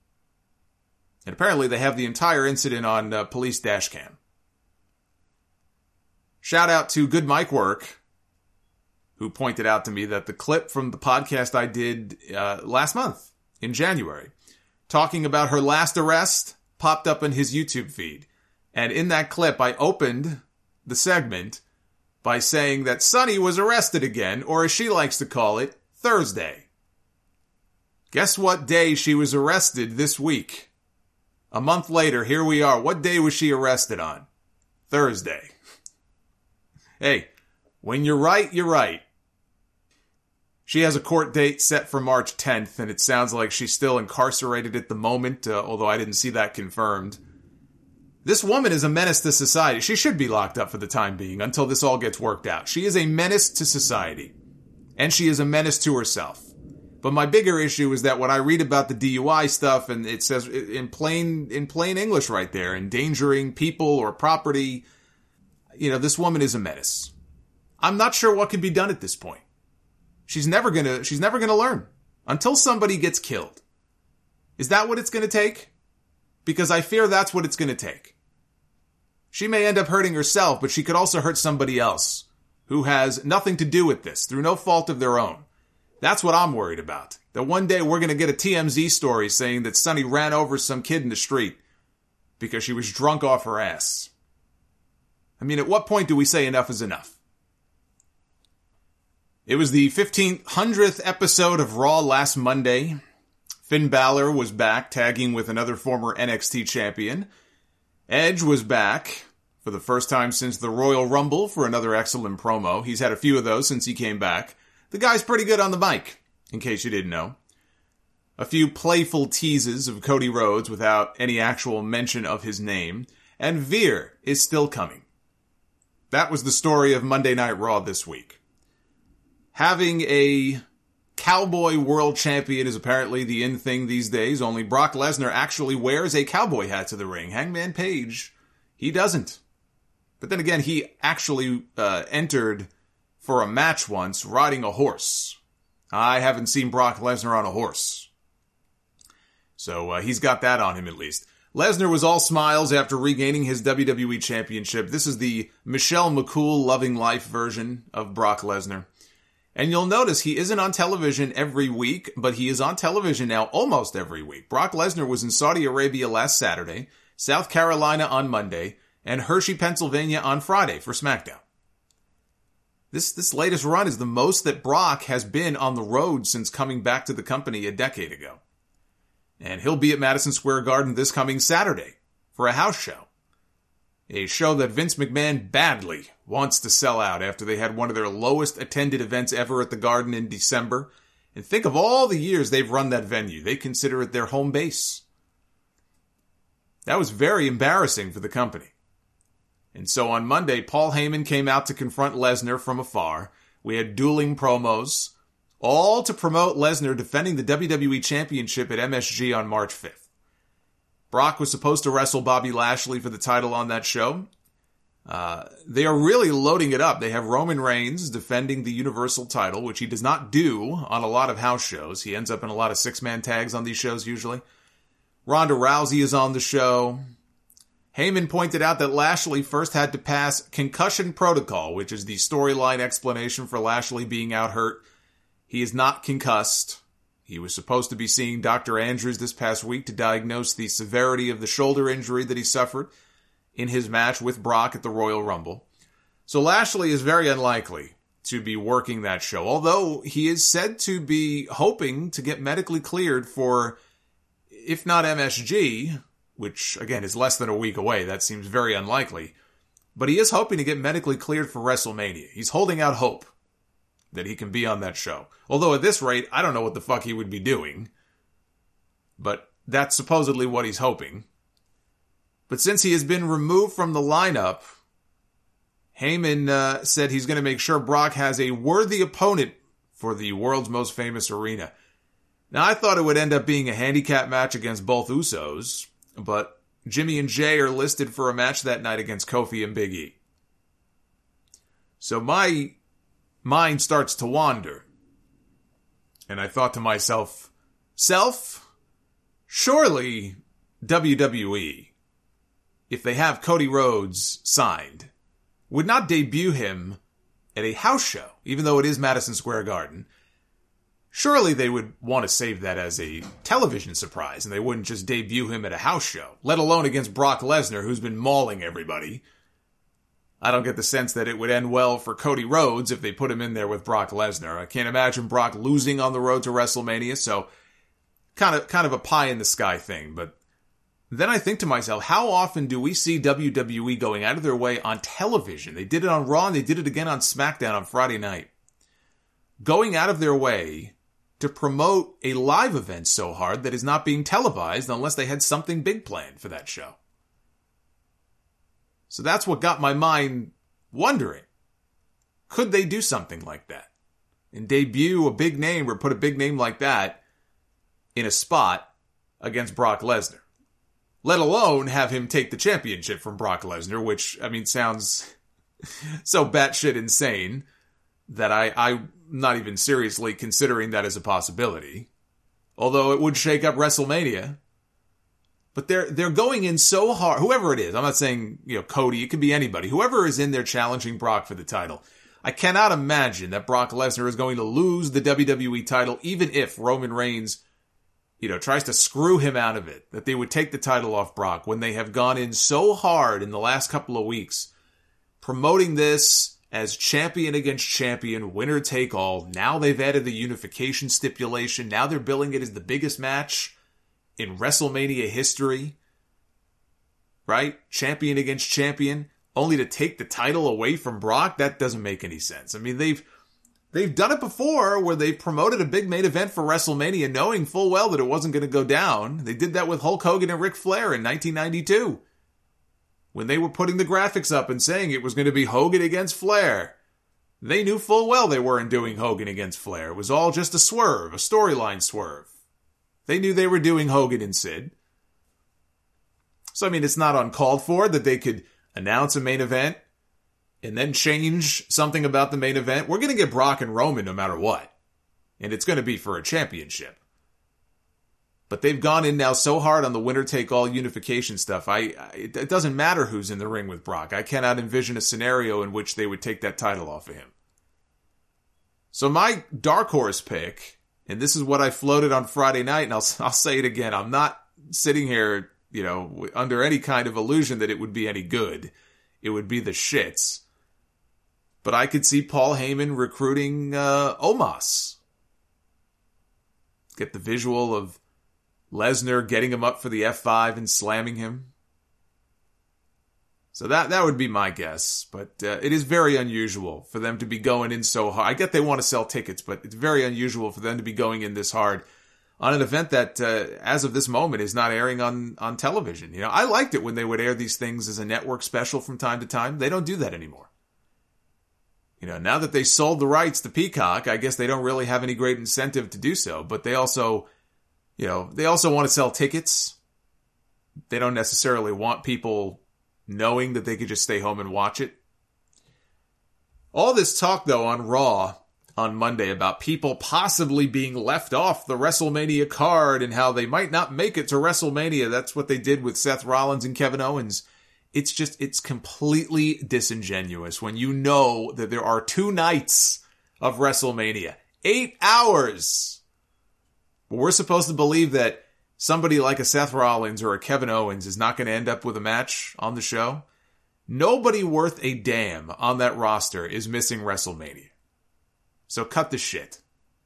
And apparently they have the entire incident on police dash cam. Shout out to Good Mic Work, who pointed out to me that the clip from the podcast I did last month, in January, talking about her last arrest, popped up in his YouTube feed. And in that clip, I opened the segment by saying that Sunny was arrested again, or as she likes to call it, Thursday. Guess what day she was arrested this week? A month later, here we are. What day was she arrested on? Thursday. Hey, when you're right, you're right. She has a court date set for March 10th, and it sounds like she's still incarcerated at the moment, although I didn't see that confirmed. This woman is a menace to society. She should be locked up for the time being until this all gets worked out. She is a menace to society, and she is a menace to herself. But my bigger issue is that when I read about the DUI stuff, and it says in plain English right there, endangering people or property, you know, this woman is a menace. I'm not sure what can be done at this point. She's never gonna learn until somebody gets killed. Is that what it's gonna take? Because I fear that's what it's gonna take. She may end up hurting herself, but she could also hurt somebody else who has nothing to do with this, through no fault of their own. That's what I'm worried about. That one day we're going to get a TMZ story saying that Sunny ran over some kid in the street because she was drunk off her ass. I mean, at what point do we say enough is enough? It was the 1500th episode of Raw last Monday. Finn Balor was back, tagging with another former NXT champion. Edge was back for the first time since the Royal Rumble for another excellent promo. He's had a few of those since he came back. The guy's pretty good on the mic, in case you didn't know. A few playful teases of Cody Rhodes without any actual mention of his name. And Veer is still coming. That was the story of Monday Night Raw this week. Having a Cowboy World Champion is apparently the in thing these days. Only Brock Lesnar actually wears a cowboy hat to the ring. Hangman Page, he doesn't. But then again, he actually entered for a match once riding a horse. I haven't seen Brock Lesnar on a horse. So he's got that on him at least. Lesnar was all smiles after regaining his WWE Championship. This is the Michelle McCool Loving Life version of Brock Lesnar. And you'll notice he isn't on television every week, but he is on television now almost every week. Brock Lesnar was in Saudi Arabia last Saturday, South Carolina on Monday, and Hershey, Pennsylvania on Friday for SmackDown. This latest run is the most that Brock has been on the road since coming back to the company a decade ago. And he'll be at Madison Square Garden this coming Saturday for a house show. A show that Vince McMahon badly wants to sell out after they had one of their lowest attended events ever at the Garden in December. And think of all the years they've run that venue. They consider it their home base. That was very embarrassing for the company. And so on Monday, Paul Heyman came out to confront Lesnar from afar. We had dueling promos, all to promote Lesnar defending the WWE Championship at MSG on March 5th. Brock was supposed to wrestle Bobby Lashley for the title on that show. They are really loading it up. They have Roman Reigns defending the Universal title, which he does not do on a lot of house shows. He ends up in a lot of six-man tags on these shows usually. Ronda Rousey is on the show. Heyman pointed out that Lashley first had to pass concussion protocol, which is the storyline explanation for Lashley being out hurt. He is not concussed. He was supposed to be seeing Dr. Andrews this past week to diagnose the severity of the shoulder injury that he suffered in his match with Brock at the Royal Rumble. So Lashley is very unlikely to be working that show, although he is said to be hoping to get medically cleared for, if not MSG, which again is less than a week away, that seems very unlikely, but he is hoping to get medically cleared for WrestleMania. He's holding out hope that he can be on that show. Although at this rate, I don't know what the fuck he would be doing. But that's supposedly what he's hoping. But since he has been removed from the lineup, Heyman said he's going to make sure Brock has a worthy opponent for the world's most famous arena. Now, I thought it would end up being a handicap match against both Usos, but Jimmy and Jay are listed for a match that night against Kofi and Big E. So my mind starts to wander. And I thought to myself, surely WWE, if they have Cody Rhodes signed, would not debut him at a house show, even though it is Madison Square Garden. Surely they would want to save that as a television surprise, and they wouldn't just debut him at a house show, let alone against Brock Lesnar, who's been mauling everybody. I don't get the sense that it would end well for Cody Rhodes if they put him in there with Brock Lesnar. I can't imagine Brock losing on the road to WrestleMania, so kind of a pie-in-the-sky thing. But then I think to myself, how often do we see WWE going out of their way on television? They did it on Raw, and they did it again on SmackDown on Friday night. Going out of their way to promote a live event so hard that is not being televised unless they had something big planned for that show. So that's what got my mind wondering. Could they do something like that? And debut a big name or put a big name like that in a spot against Brock Lesnar? Let alone have him take the championship from Brock Lesnar, which, I mean, sounds so batshit insane that I'm not even seriously considering that as a possibility. Although it would shake up WrestleMania. But they're going in so hard. Whoever it is, I'm not saying, Cody, it could be anybody. Whoever is in there challenging Brock for the title. I cannot imagine that Brock Lesnar is going to lose the WWE title, even if Roman Reigns, tries to screw him out of it, that they would take the title off Brock when they have gone in so hard in the last couple of weeks, promoting this as champion against champion, winner take all. Now they've added the unification stipulation. Now they're billing it as the biggest match in WrestleMania history, right? Champion against champion, only to take the title away from Brock? That doesn't make any sense. I mean, they've done it before where they promoted a big main event for WrestleMania knowing full well that it wasn't going to go down. They did that with Hulk Hogan and Ric Flair in 1992 when they were putting the graphics up and saying it was going to be Hogan against Flair. They knew full well they weren't doing Hogan against Flair. It was all just a swerve, a storyline swerve. They knew they were doing Hogan and Sid. So, I mean, it's not uncalled for that they could announce a main event and then change something about the main event. We're going to get Brock and Roman no matter what. And it's going to be for a championship. But they've gone in now so hard on the winner-take-all unification stuff. It doesn't matter who's in the ring with Brock. I cannot envision a scenario in which they would take that title off of him. So my dark horse pick, and this is what I floated on Friday night, and I'll say it again. I'm not sitting here, under any kind of illusion that it would be any good. It would be the shits. But I could see Paul Heyman recruiting Omos. Get the visual of Lesnar getting him up for the F5 and slamming him. So that would be my guess. But it is very unusual for them to be going in so hard. I get they want to sell tickets, but it's very unusual for them to be going in this hard on an event that, as of this moment, is not airing on television. I liked it when they would air these things as a network special from time to time. They don't do that anymore. Now that they sold the rights to Peacock, I guess they don't really have any great incentive to do so. But they also want to sell tickets. They don't necessarily want people knowing that they could just stay home and watch it. All this talk, though, on Raw on Monday about people possibly being left off the WrestleMania card and how they might not make it to WrestleMania. That's what they did with Seth Rollins and Kevin Owens. It's completely disingenuous when you know that there are 2 nights of WrestleMania. 8 hours! But we're supposed to believe that somebody like a Seth Rollins or a Kevin Owens is not going to end up with a match on the show. Nobody worth a damn on that roster is missing WrestleMania. So cut the shit.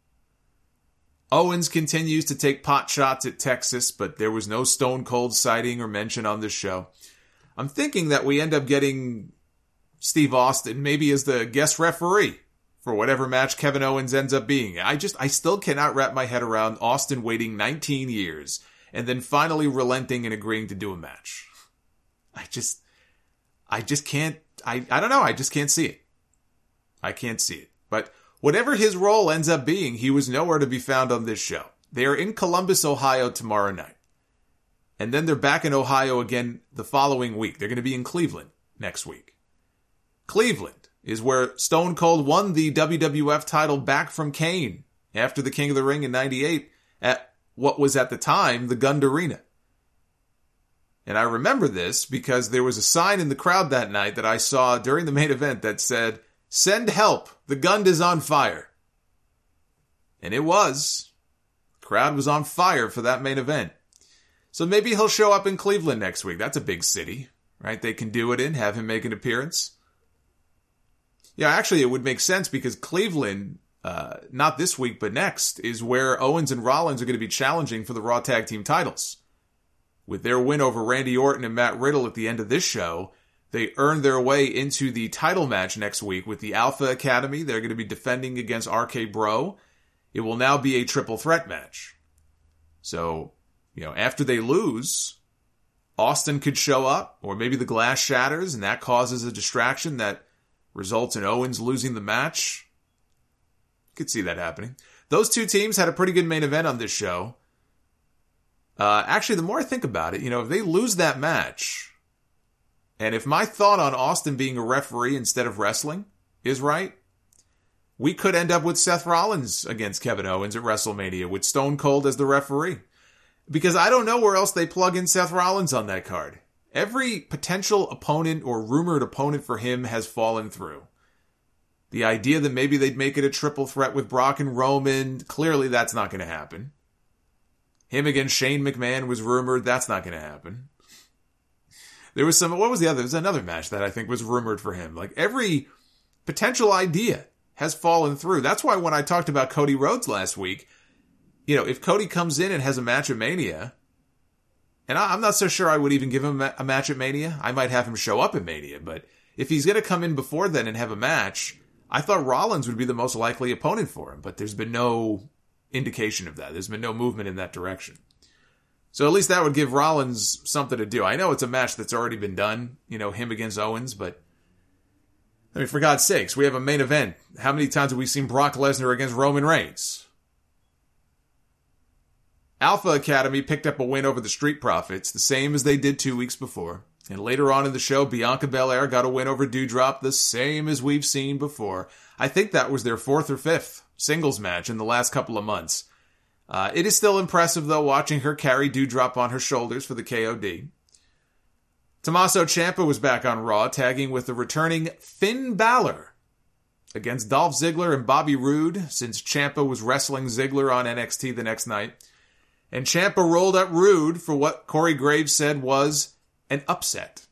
Owens continues to take pot shots at Texas, but there was no Stone Cold sighting or mention on this show. I'm thinking that we end up getting Steve Austin maybe as the guest referee for whatever match Kevin Owens ends up being. I still cannot wrap my head around Austin waiting 19 years and then finally relenting and agreeing to do a match. I just can't, I don't know, I just can't see it. I can't see it. But whatever his role ends up being, he was nowhere to be found on this show. They are in Columbus, Ohio tomorrow night. And then they're back in Ohio again the following week. They're going to be in Cleveland next week. Cleveland is where Stone Cold won the WWF title back from Kane after the King of the Ring in 98 at what was at the time the Gund Arena. And I remember this because there was a sign in the crowd that night that I saw during the main event that said, "Send help, the Gund is on fire." And it was. The crowd was on fire for that main event. So maybe he'll show up in Cleveland next week. That's a big city, right? They can do it in, have him make an appearance. Yeah, actually, it would make sense because Cleveland, not this week, but next, is where Owens and Rollins are going to be challenging for the Raw Tag Team titles. With their win over Randy Orton and Matt Riddle at the end of this show, they earned their way into the title match next week with the Alpha Academy. They're going to be defending against RK Bro. It will now be a triple threat match. So, after they lose, Austin could show up, or maybe the glass shatters, and that causes a distraction that results in Owens losing the match. You could see that happening. Those two teams had a pretty good main event on this show. Actually, the more I think about it, if they lose that match, and if my thought on Austin being a referee instead of wrestling is right, we could end up with Seth Rollins against Kevin Owens at WrestleMania with Stone Cold as the referee. Because I don't know where else they plug in Seth Rollins on that card. Every potential opponent or rumored opponent for him has fallen through. The idea that maybe they'd make it a triple threat with Brock and Roman, clearly that's not going to happen. Him against Shane McMahon was rumored, that's not going to happen. There was what was the other? There's another match that I think was rumored for him. Like, every potential idea has fallen through. That's why when I talked about Cody Rhodes last week, if Cody comes in and has a match at Mania, and I'm not so sure I would even give him a match at Mania. I might have him show up at Mania, but if he's going to come in before then and have a match, I thought Rollins would be the most likely opponent for him, but there's been no indication of that. There's been no movement in that direction. So at least that would give Rollins something to do. I know it's a match that's already been done, him against Owens, but I mean, for God's sakes, we have a main event. How many times have we seen Brock Lesnar against Roman Reigns? Alpha Academy picked up a win over the Street Profits, the same as they did 2 weeks before. And later on in the show, Bianca Belair got a win over Doudrop, the same as we've seen before. I think that was their 4th or 5th singles match in the last couple of months. It is still impressive, though, watching her carry Doudrop on her shoulders for the KOD. Tommaso Ciampa was back on Raw, tagging with the returning Finn Balor against Dolph Ziggler and Bobby Roode, since Ciampa was wrestling Ziggler on NXT the next night. And Ciampa rolled up Roode for what Corey Graves said was an upset.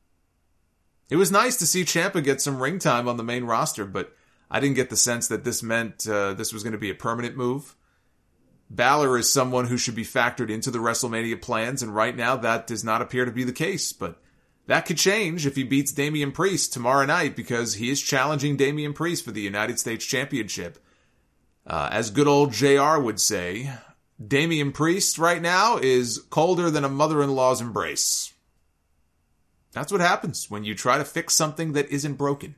It was nice to see Ciampa get some ring time on the main roster, but I didn't get the sense that this meant this was going to be a permanent move. Balor is someone who should be factored into the WrestleMania plans, and right now that does not appear to be the case, but that could change if he beats Damian Priest tomorrow night, because he is challenging Damian Priest for the United States Championship. As good old JR would say, Damian Priest right now is colder than a mother-in-law's embrace. That's what happens when you try to fix something that isn't broken.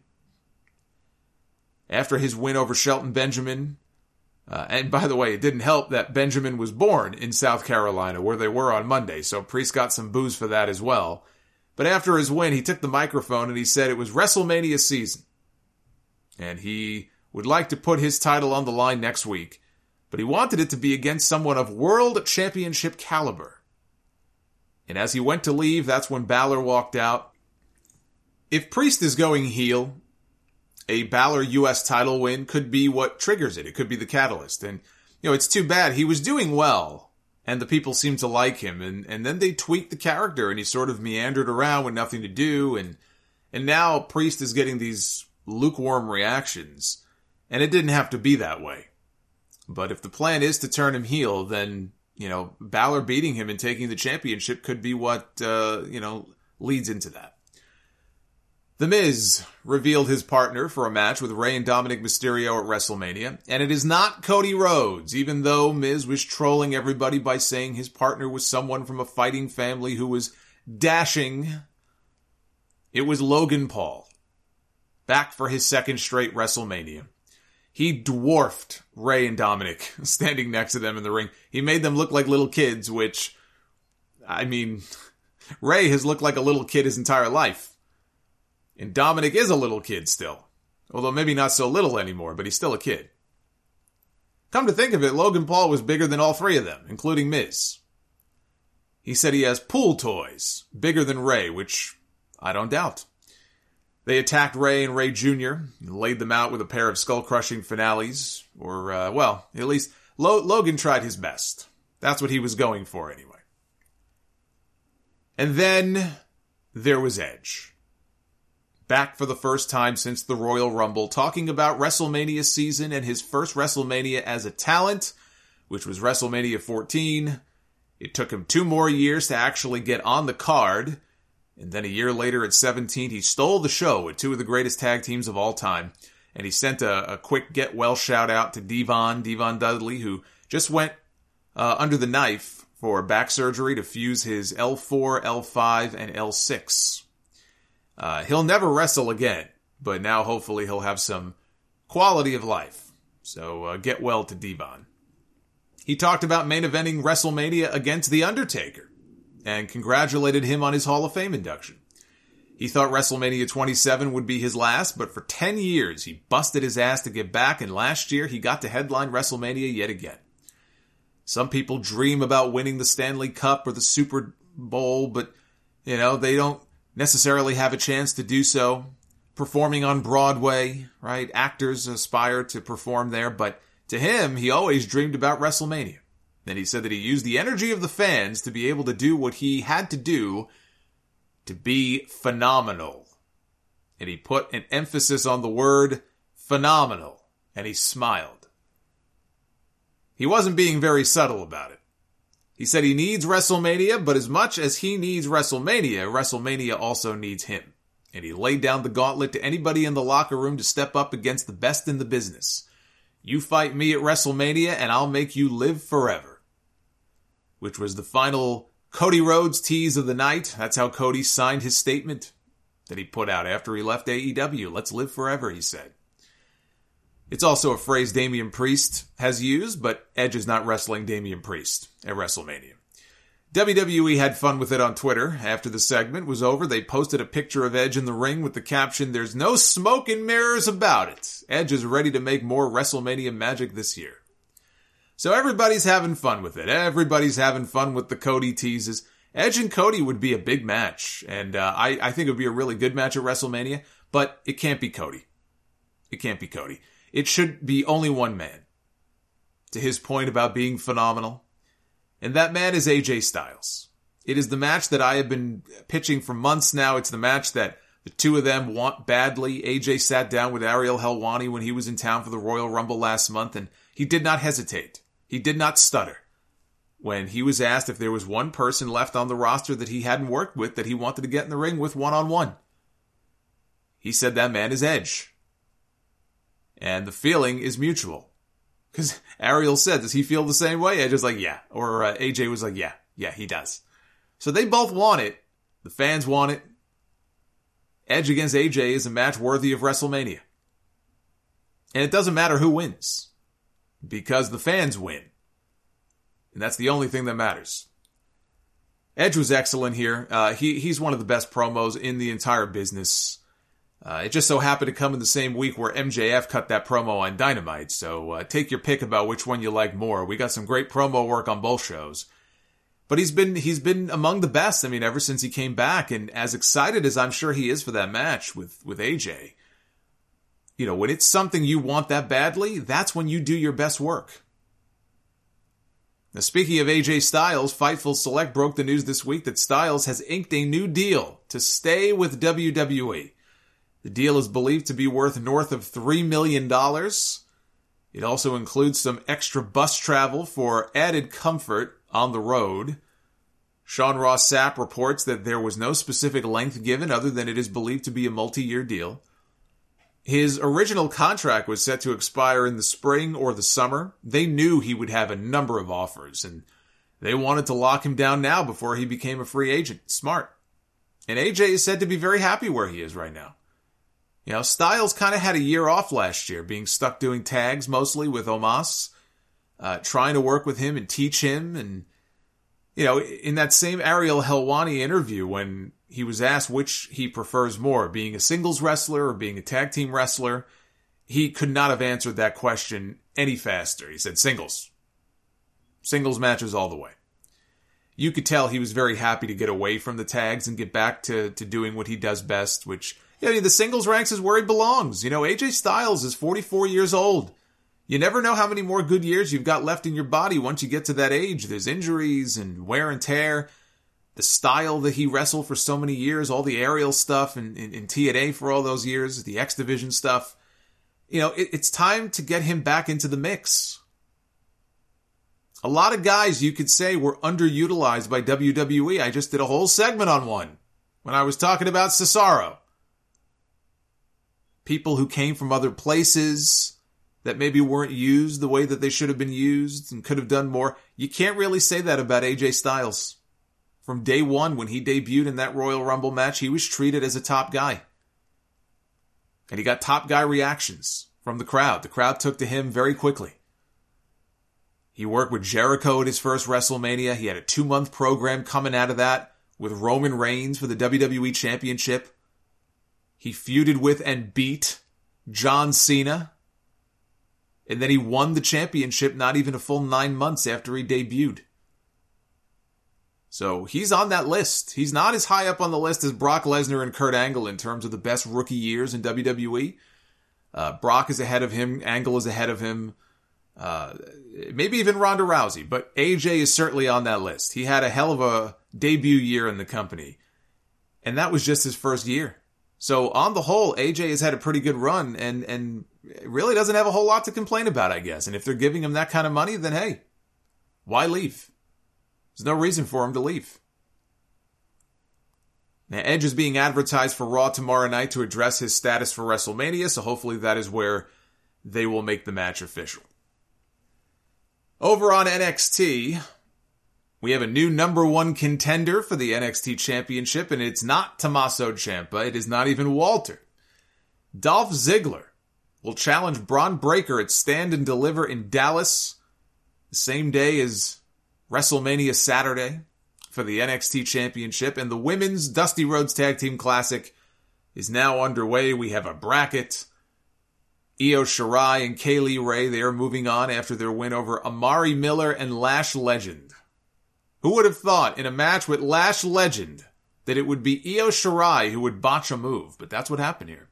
After his win over Shelton Benjamin, and by the way, it didn't help that Benjamin was born in South Carolina, where they were on Monday, so Priest got some boos for that as well. But after his win, he took the microphone and he said it was WrestleMania season. And he would like to put his title on the line next week, but he wanted it to be against someone of world championship caliber. And as he went to leave, that's when Balor walked out. If Priest is going heel, a Balor U.S. title win could be what triggers it. It could be the catalyst. And, it's too bad. He was doing well, and the people seemed to like him. And then they tweaked the character, and he sort of meandered around with nothing to do. And now Priest is getting these lukewarm reactions. And it didn't have to be that way. But if the plan is to turn him heel, then, Balor beating him and taking the championship could be what, leads into that. The Miz revealed his partner for a match with Rey and Dominic Mysterio at WrestleMania, and it is not Cody Rhodes, even though Miz was trolling everybody by saying his partner was someone from a fighting family who was dashing. It was Logan Paul, back for his 2nd straight WrestleMania. He dwarfed Rey and Dominic, standing next to them in the ring. He made them look like little kids, which, Rey has looked like a little kid his entire life. And Dominic is a little kid still. Although maybe not so little anymore, but he's still a kid. Come to think of it, Logan Paul was bigger than all 3 of them, including Miz. He said he has pool toys, bigger than Rey, which I don't doubt. They attacked Rey and Rey Jr., and laid them out with a pair of skull-crushing finales, or, at least Logan tried his best. That's what he was going for anyway. And then there was Edge. Back for the first time since the Royal Rumble, talking about WrestleMania season and his first WrestleMania as a talent, which was WrestleMania 14. It took him 2 more years to actually get on the card, and then a year later at 17, he stole the show with 2 of the greatest tag teams of all time, and he sent a quick get-well shout-out to Devon Dudley, who just went under the knife for back surgery to fuse his L4, L5, and L6. He'll never wrestle again, but now hopefully he'll have some quality of life. So get well to Devon. He talked about main eventing WrestleMania against The Undertaker and congratulated him on his Hall of Fame induction. He thought WrestleMania 27 would be his last, but for 10 years he busted his ass to get back, and last year he got to headline WrestleMania yet again. Some people dream about winning the Stanley Cup or the Super Bowl, but, they don't necessarily have a chance to do so. Performing on Broadway, right? Actors aspire to perform there, but to him, he always dreamed about WrestleMania. Then he said that he used the energy of the fans to be able to do what he had to do to be phenomenal. And he put an emphasis on the word phenomenal, and he smiled. He wasn't being very subtle about it. He said he needs WrestleMania, but as much as he needs WrestleMania, WrestleMania also needs him. And he laid down the gauntlet to anybody in the locker room to step up against the best in the business. You fight me at WrestleMania, and I'll make you live forever. Which was the final Cody Rhodes tease of the night. That's how Cody signed his statement that he put out after he left AEW. Let's live forever, he said. It's also a phrase Damian Priest has used, but Edge is not wrestling Damian Priest at WrestleMania. WWE had fun with it on Twitter. After the segment was over, they posted a picture of Edge in the ring with the caption, "There's no smoke and mirrors about it. Edge is ready to make more WrestleMania magic this year." So everybody's having fun with it. Everybody's having fun with the Cody teases. Edge and Cody would be a big match, and I think it would be a really good match at WrestleMania, but it can't be Cody. It can't be Cody. It should be only one man. To his point about being phenomenal. And that man is AJ Styles. It is the match that I have been pitching for months now. It's the match that the two of them want badly. AJ sat down with Ariel Helwani when he was in town for the Royal Rumble last month, and he did not hesitate. He did not stutter when he was asked if there was one person left on the roster that he hadn't worked with that he wanted to get in the ring with one-on-one. He said that man is Edge. And the feeling is mutual. Because Ariel said, does he feel the same way? Edge was like, yeah. Or AJ was like, yeah, he does. So they both want it. The fans want it. Edge against AJ is a match worthy of WrestleMania. And it doesn't matter who wins. Because the fans win. And that's the only thing that matters. Edge was excellent here. He's one of the best promos in the entire business. It just so happened to come in the same week where MJF cut that promo on Dynamite. So take your pick about which one you like more. We got some great promo work on both shows. But he's been among the best. I mean, ever since he came back. And as excited as I'm sure he is for that match with AJ. When it's something you want that badly, that's when you do your best work. Now, speaking of AJ Styles, Fightful Select broke the news this week that Styles has inked a new deal to stay with WWE. The deal is believed to be worth north of $3 million. It also includes some extra bus travel for added comfort on the road. Sean Ross Sapp reports that there was no specific length given other than it is believed to be a multi-year deal. His original contract was set to expire in the spring or the summer. They knew he would have a number of offers, and they wanted to lock him down now before he became a free agent. Smart. And AJ is said to be very happy where he is right now. Styles kind of had a year off last year, being stuck doing tags mostly with Omos, trying to work with him and teach him. And, in that same Ariel Helwani interview when he was asked which he prefers more, being a singles wrestler or being a tag team wrestler, he could not have answered that question any faster. He said singles. Singles matches all the way. You could tell he was very happy to get away from the tags and get back to doing what he does best, which, the singles ranks is where he belongs. AJ Styles is 44 years old. You never know how many more good years you've got left in your body once you get to that age. There's injuries and wear and tear. The style that he wrestled for so many years, all the aerial stuff in TNA for all those years, the X Division stuff. It's time to get him back into the mix. A lot of guys, you could say, were underutilized by WWE. I just did a whole segment on one when I was talking about Cesaro. People who came from other places that maybe weren't used the way that they should have been used and could have done more. You can't really say that about AJ Styles. From day one, when he debuted in that Royal Rumble match, he was treated as a top guy. And he got top guy reactions from the crowd. The crowd took to him very quickly. He worked with Jericho at his first WrestleMania. He had a 2-month program coming out of that with Roman Reigns for the WWE Championship. He feuded with and beat John Cena And then he won the championship not even a full 9 months after he debuted. So he's on that list. He's not as high up on the list as Brock Lesnar and Kurt Angle in terms of the best rookie years in WWE. Brock is ahead of him. Angle is ahead of him. Maybe even Ronda Rousey. But AJ is certainly on that list. He had a hell of a debut year in the company. And that was just his first year. So on the whole, AJ has had a pretty good run and really doesn't have a whole lot to complain about, I guess. And if they're giving him that kind of money, then hey, why leave? There's no reason for him to leave. Now, Edge is being advertised for Raw tomorrow night to address his status for WrestleMania, so hopefully that is where they will make the match official. Over on NXT, we have a new number one contender for the NXT Championship, and it's not Tommaso Ciampa. It is not even Walter. Dolph Ziggler will challenge Braun Breaker at Stand and Deliver in Dallas the same day as WrestleMania Saturday for the NXT Championship. And the Women's Dusty Rhodes Tag Team Classic is now underway. We have a bracket. Io Shirai and Kaylee Ray, they are moving on after their win over Amari Miller and Lash Legend. Who would have thought in a match with Lash Legend that it would be Io Shirai who would botch a move? But that's what happened here.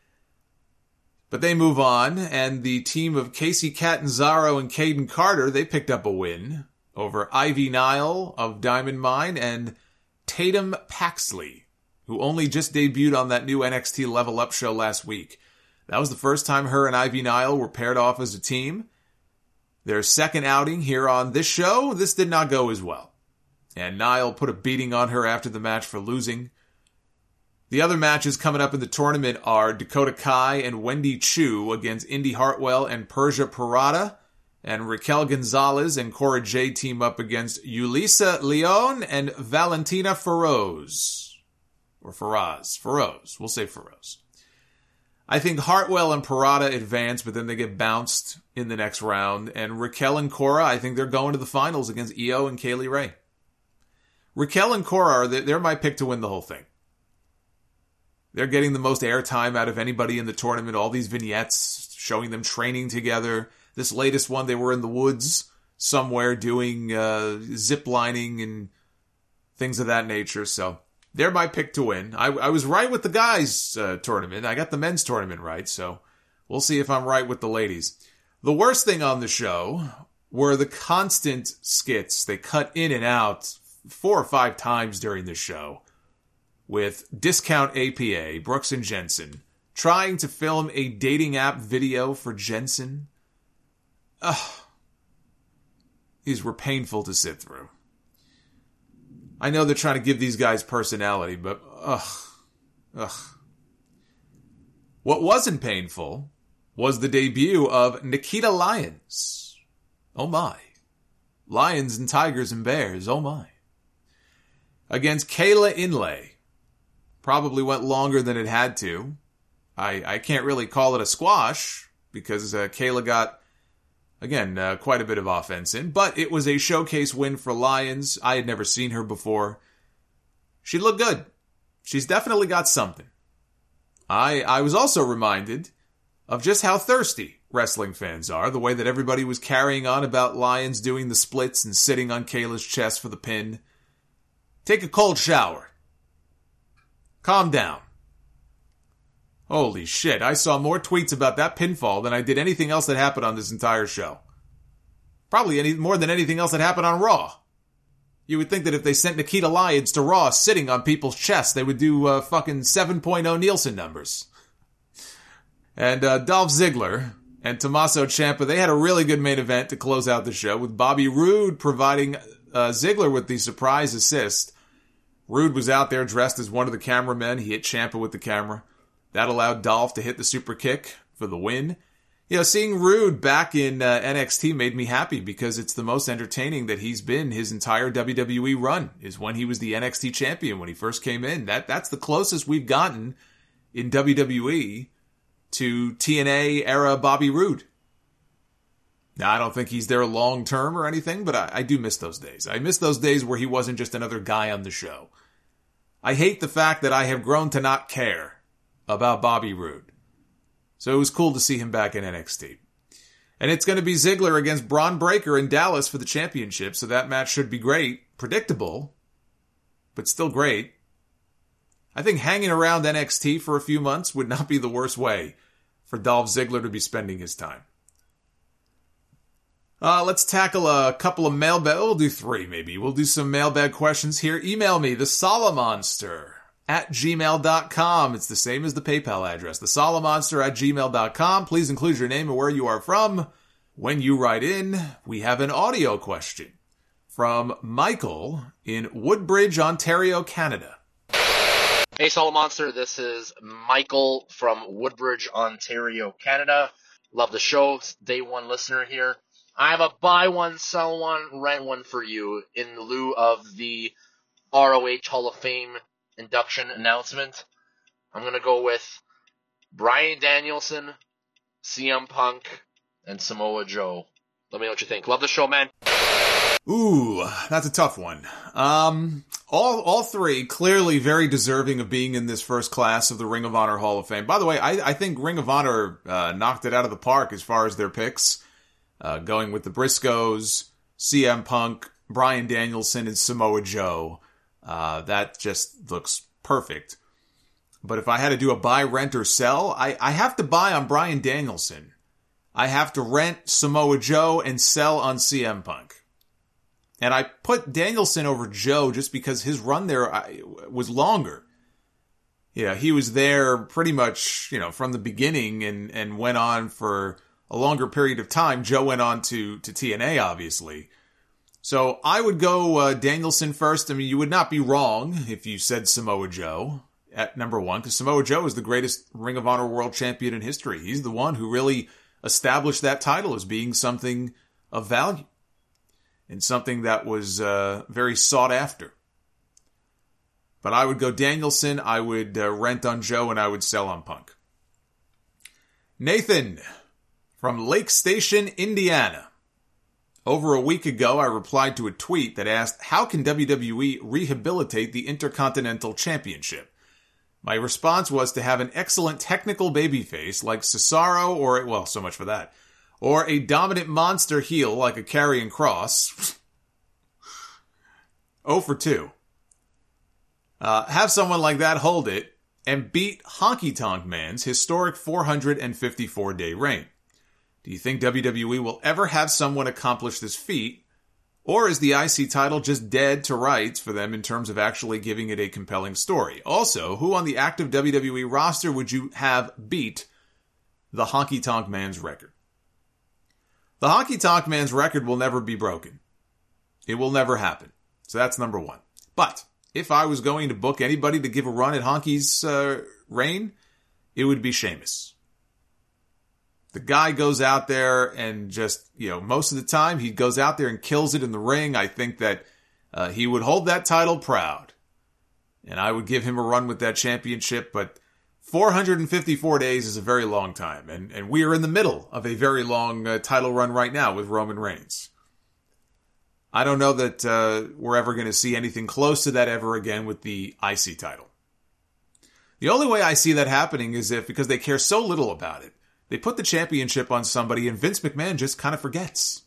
But they move on, and the team of Casey Catanzaro and Caden Carter, they picked up a win over Ivy Nile of Diamond Mine and Tatum Paxley, who only just debuted on that new NXT Level Up show last week. That was the first time her and Ivy Nile were paired off as a team. Their second outing here on this show, this did not go as well. And Nile put a beating on her after the match for losing. The other matches coming up in the tournament are Dakota Kai and Wendy Chu against Indy Hartwell and Persia Parada. And Raquel Gonzalez and Cora Jade team up against Yulisa Leon and Valentina Feroz. Or Feroz. Feroz. We'll say Feroz. I think Hartwell and Parada advance, but then they get bounced in the next round. And Raquel and Cora, I think they're going to the finals against Io and Kaylee Ray. Raquel and Cora, they're my pick to win the whole thing. They're getting the most airtime out of anybody in the tournament. All these vignettes showing them training together. This latest one, they were in the woods somewhere doing zip lining and things of that nature. So they're my pick to win. I was right with the guys' tournament. I got the men's tournament right, so we'll see if I'm right with the ladies. The worst thing on the show were the constant skits. They cut in and out 4 or 5 times during the show with Discount APA, Brooks and Jensen, trying to film a dating app video for Jensen. These were painful to sit through. I know they're trying to give these guys personality, but What wasn't painful was the debut of Nikita Lyons. Oh my. Lions and tigers and bears, oh my. Against Kayla Inlay. Probably went longer than it had to. I can't really call it a squash because Kayla got, again, quite a bit of offense in. But it was a showcase win for Lyons. I had never seen her before. She looked good. She's definitely got something. I was also reminded of just how thirsty wrestling fans are. The way that everybody was carrying on about Lyons doing the splits and sitting on Kayla's chest for the pin. Take a cold shower. Calm down. Holy shit, I saw more tweets about that pinfall than I did anything else that happened on this entire show. Probably more than anything else that happened on Raw. You would think that if they sent Nikita Lyons to Raw sitting on people's chests, they would do fucking 7.0 Nielsen numbers. And Dolph Ziggler and Tommaso Ciampa, they had a really good main event to close out the show, with Bobby Roode providing Ziggler with the surprise assist. Roode was out there dressed as one of the cameramen. He hit Ciampa with the camera. That allowed Dolph to hit the super kick for the win. You know, seeing Roode back in NXT made me happy because it's the most entertaining that he's been his entire WWE run, is when he was the NXT champion when he first came in. That's the closest we've gotten in WWE to TNA era Bobby Roode. Now, I don't think he's there long term or anything, but I do miss those days. I miss those days where he wasn't just another guy on the show. I hate the fact that I have grown to not care about Bobby Roode. So it was cool to see him back in NXT. And it's going to be Ziggler against Braun Breaker in Dallas for the championship, so that match should be great. Predictable, but still great. I think hanging around NXT for a few months would not be the worst way for Dolph Ziggler to be spending his time. Let's tackle a couple of mailbag. We'll do 3 maybe. We'll do some mailbag questions here. Email me, thesolomonster@gmail.com. It's the same as the PayPal address, thesolomonster@gmail.com. Please include your name and where you are from. When you write in, we have an audio question from Michael in Woodbridge, Ontario, Canada. Hey, Solo Monster. This is Michael from Woodbridge, Ontario, Canada. Love the show. Day one listener here. I have a buy one, sell one, rent one for you in lieu of the ROH Hall of Fame induction announcement. I'm going to go with Bryan Danielson, CM Punk, and Samoa Joe. Let me know what you think. Love the show, man. Ooh, that's a tough one. All 3 clearly very deserving of being in this first class of the Ring of Honor Hall of Fame. By the way, I think Ring of Honor knocked it out of the park as far as their picks. Going with the Briscoes, CM Punk, Bryan Danielson, and Samoa Joe. That just looks perfect. But if I had to do a buy, rent, or sell, I have to buy on Bryan Danielson. I have to rent Samoa Joe and sell on CM Punk. And I put Danielson over Joe just because his run there was longer. Yeah, he was there pretty much, from the beginning and went on for a longer period of time. Joe went on to TNA, obviously. So I would go Danielson first. I mean, you would not be wrong if you said Samoa Joe at number 1, because Samoa Joe is the greatest Ring of Honor World Champion in history. He's the one who really established that title as being something of value and something that was very sought after. But I would go Danielson, I would rent on Joe, and I would sell on Punk. Nathan from Lake Station, Indiana. Over a week ago, I replied to a tweet that asked, how can WWE rehabilitate the Intercontinental Championship? My response was to have an excellent technical babyface like Cesaro or, so much for that, or a dominant monster heel like a Karrion Kross. 0 for 2. Have someone like that hold it and beat Honky Tonk Man's historic 454-day reign. Do you think WWE will ever have someone accomplish this feat, or is the IC title just dead to rights for them in terms of actually giving it a compelling story? Also, who on the active WWE roster would you have beat the Honky Tonk Man's record? The Honky Tonk Man's record will never be broken. It will never happen. So that's number 1. But if I was going to book anybody to give a run at Honky's reign, it would be Sheamus. The guy goes out there and just, most of the time he goes out there and kills it in the ring. I think that he would hold that title proud. And I would give him a run with that championship. But 454 days is a very long time. And we are in the middle of a very long title run right now with Roman Reigns. I don't know that we're ever going to see anything close to that ever again with the IC title. The only way I see that happening is because they care so little about it, they put the championship on somebody and Vince McMahon just kind of forgets.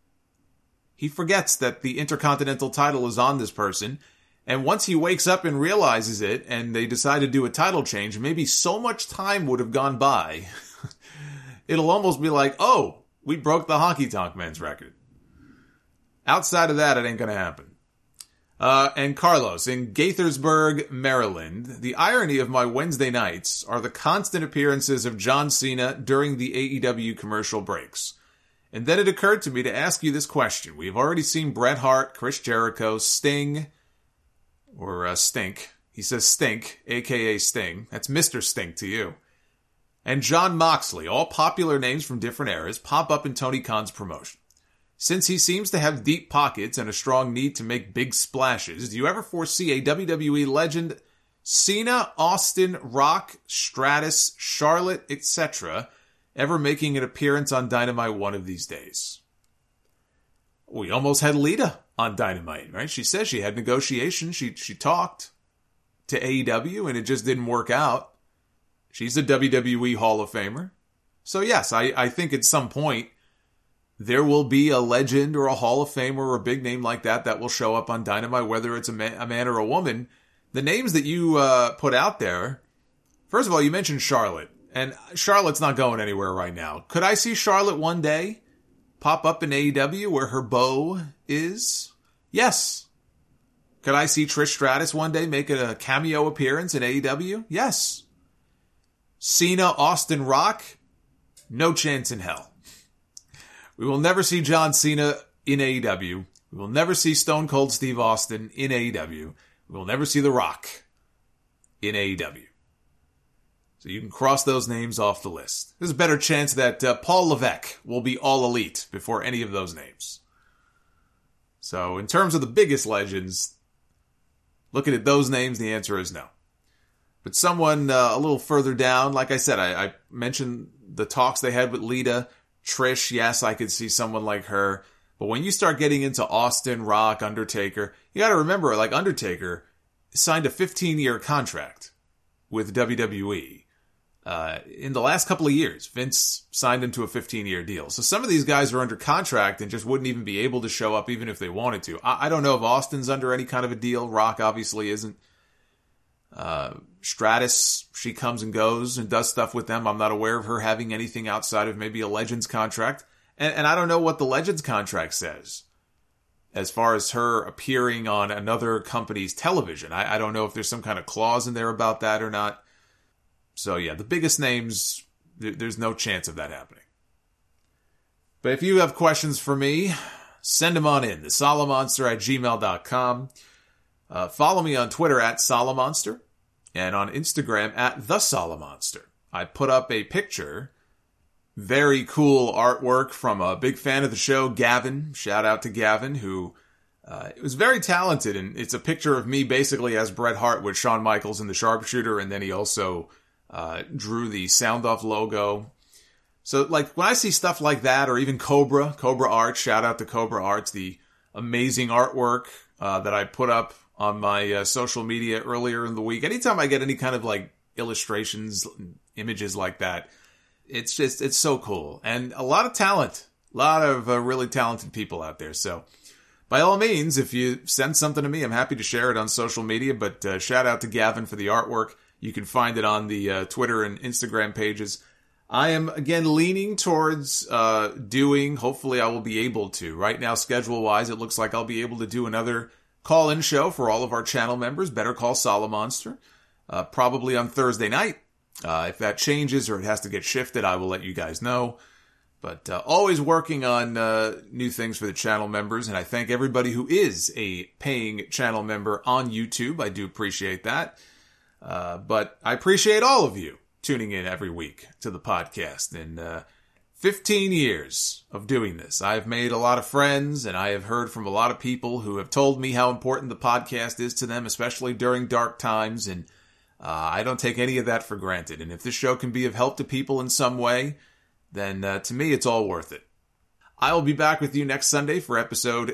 He forgets that the Intercontinental title is on this person. And once he wakes up and realizes it and they decide to do a title change, maybe so much time would have gone by. It'll almost be like, oh, we broke the Honky Tonk Man's record. Outside of that, it ain't going to happen. And Carlos, in Gaithersburg, Maryland, the irony of my Wednesday nights are the constant appearances of John Cena during the AEW commercial breaks. And then it occurred to me to ask you this question. We have already seen Bret Hart, Chris Jericho, Sting, or Stink. He says Stink, a.k.a. Sting. That's Mr. Stink to you. And Jon Moxley, all popular names from different eras, pop up in Tony Khan's promotion. Since he seems to have deep pockets and a strong need to make big splashes, do you ever foresee a WWE legend, Cena, Austin, Rock, Stratus, Charlotte, etc., ever making an appearance on Dynamite one of these days? We almost had Lita on Dynamite, right? She says she had negotiations. She talked to AEW and it just didn't work out. She's a WWE Hall of Famer. So yes, I think at some point there will be a legend or a Hall of Famer or a big name like that will show up on Dynamite, whether it's a man or a woman. The names that you put out there, first of all, you mentioned Charlotte, and Charlotte's not going anywhere right now. Could I see Charlotte one day pop up in AEW where her beau is? Yes. Could I see Trish Stratus one day make a cameo appearance in AEW? Yes. Cena, Austin, Rock? No chance in hell. We will never see John Cena in AEW. We will never see Stone Cold Steve Austin in AEW. We will never see The Rock in AEW. So you can cross those names off the list. There's a better chance that Paul Levesque will be All Elite before any of those names. So in terms of the biggest legends, looking at those names, the answer is no. But someone a little further down, like I said, I mentioned the talks they had with Lita. Trish, yes, I could see someone like her. But when you start getting into Austin, Rock, Undertaker, you gotta remember, like Undertaker signed a 15-year contract with WWE. In the last couple of years, Vince signed him to a 15-year deal. So some of these guys are under contract and just wouldn't even be able to show up even if they wanted to. I don't know if Austin's under any kind of a deal. Rock obviously isn't. Stratus, she comes and goes and does stuff with them. I'm not aware of her having anything outside of maybe a Legends contract. And I don't know what the Legends contract says as far as her appearing on another company's television. I don't know if there's some kind of clause in there about that or not. So yeah, the biggest names, there's no chance of that happening. But if you have questions for me, send them on in. thesolomonster@gmail.com. Follow me on Twitter @Solomonster and on Instagram @TheSolomonster. I put up a picture, very cool artwork from a big fan of the show, Gavin. Shout out to Gavin, who was very talented. And it's a picture of me basically as Bret Hart with Shawn Michaels in the Sharpshooter. And then he also drew the Sound Off logo. So like when I see stuff like that, or even Cobra Art, shout out to Cobra Arts, the amazing artwork that I put up on my social media earlier in the week. Anytime I get any kind of like illustrations, images like that, it's so cool. And a lot of talent, a lot of really talented people out there. So by all means, if you send something to me, I'm happy to share it on social media. But shout out to Gavin for the artwork. You can find it on the Twitter and Instagram pages. I am, again, leaning towards doing, hopefully I will be able to. Right now, schedule-wise, it looks like I'll be able to do another call-in show for all of our channel members, Better Call Solomonster, probably on Thursday night. If that changes or it has to get shifted, I will let you guys know. But always working on new things for the channel members, and I thank everybody who is a paying channel member on YouTube. I do appreciate that. But I appreciate all of you tuning in every week to the podcast. And 15 years of doing this, I've made a lot of friends, and I have heard from a lot of people who have told me how important the podcast is to them, especially during dark times, and I don't take any of that for granted. And if this show can be of help to people in some way, then to me, it's all worth it. I will be back with you next Sunday for episode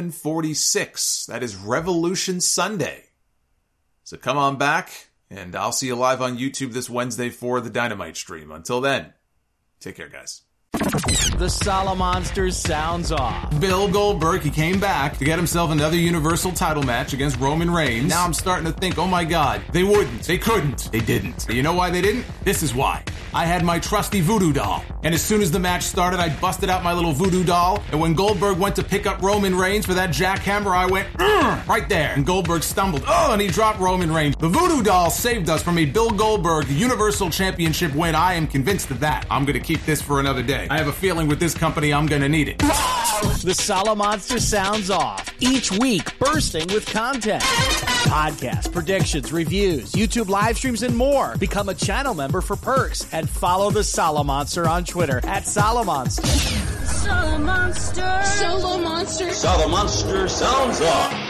746. That is Revolution Sunday. So come on back, and I'll see you live on YouTube this Wednesday for the Dynamite stream. Until then, take care, guys. The Solomonster sounds off. Bill Goldberg, he came back to get himself another Universal title match against Roman Reigns. Now I'm starting to think, oh my God, they wouldn't, they couldn't, they didn't. But you know why they didn't? This is why. I had my trusty voodoo doll, and as soon as the match started, I busted out my little voodoo doll, and when Goldberg went to pick up Roman Reigns for that jackhammer, I went, right there, and Goldberg stumbled, and he dropped Roman Reigns. The voodoo doll saved us from a Bill Goldberg Universal Championship win. I am convinced of that. I'm gonna keep this for another day. I have a feeling with this company, I'm gonna need it. The Solomonster sounds off. Each week, bursting with content. Podcasts, predictions, reviews, YouTube live streams, and more. Become a channel member for perks and follow the Solomonster on Twitter @Solomonster. Solomonster. Solomonster. Solomonster sounds off.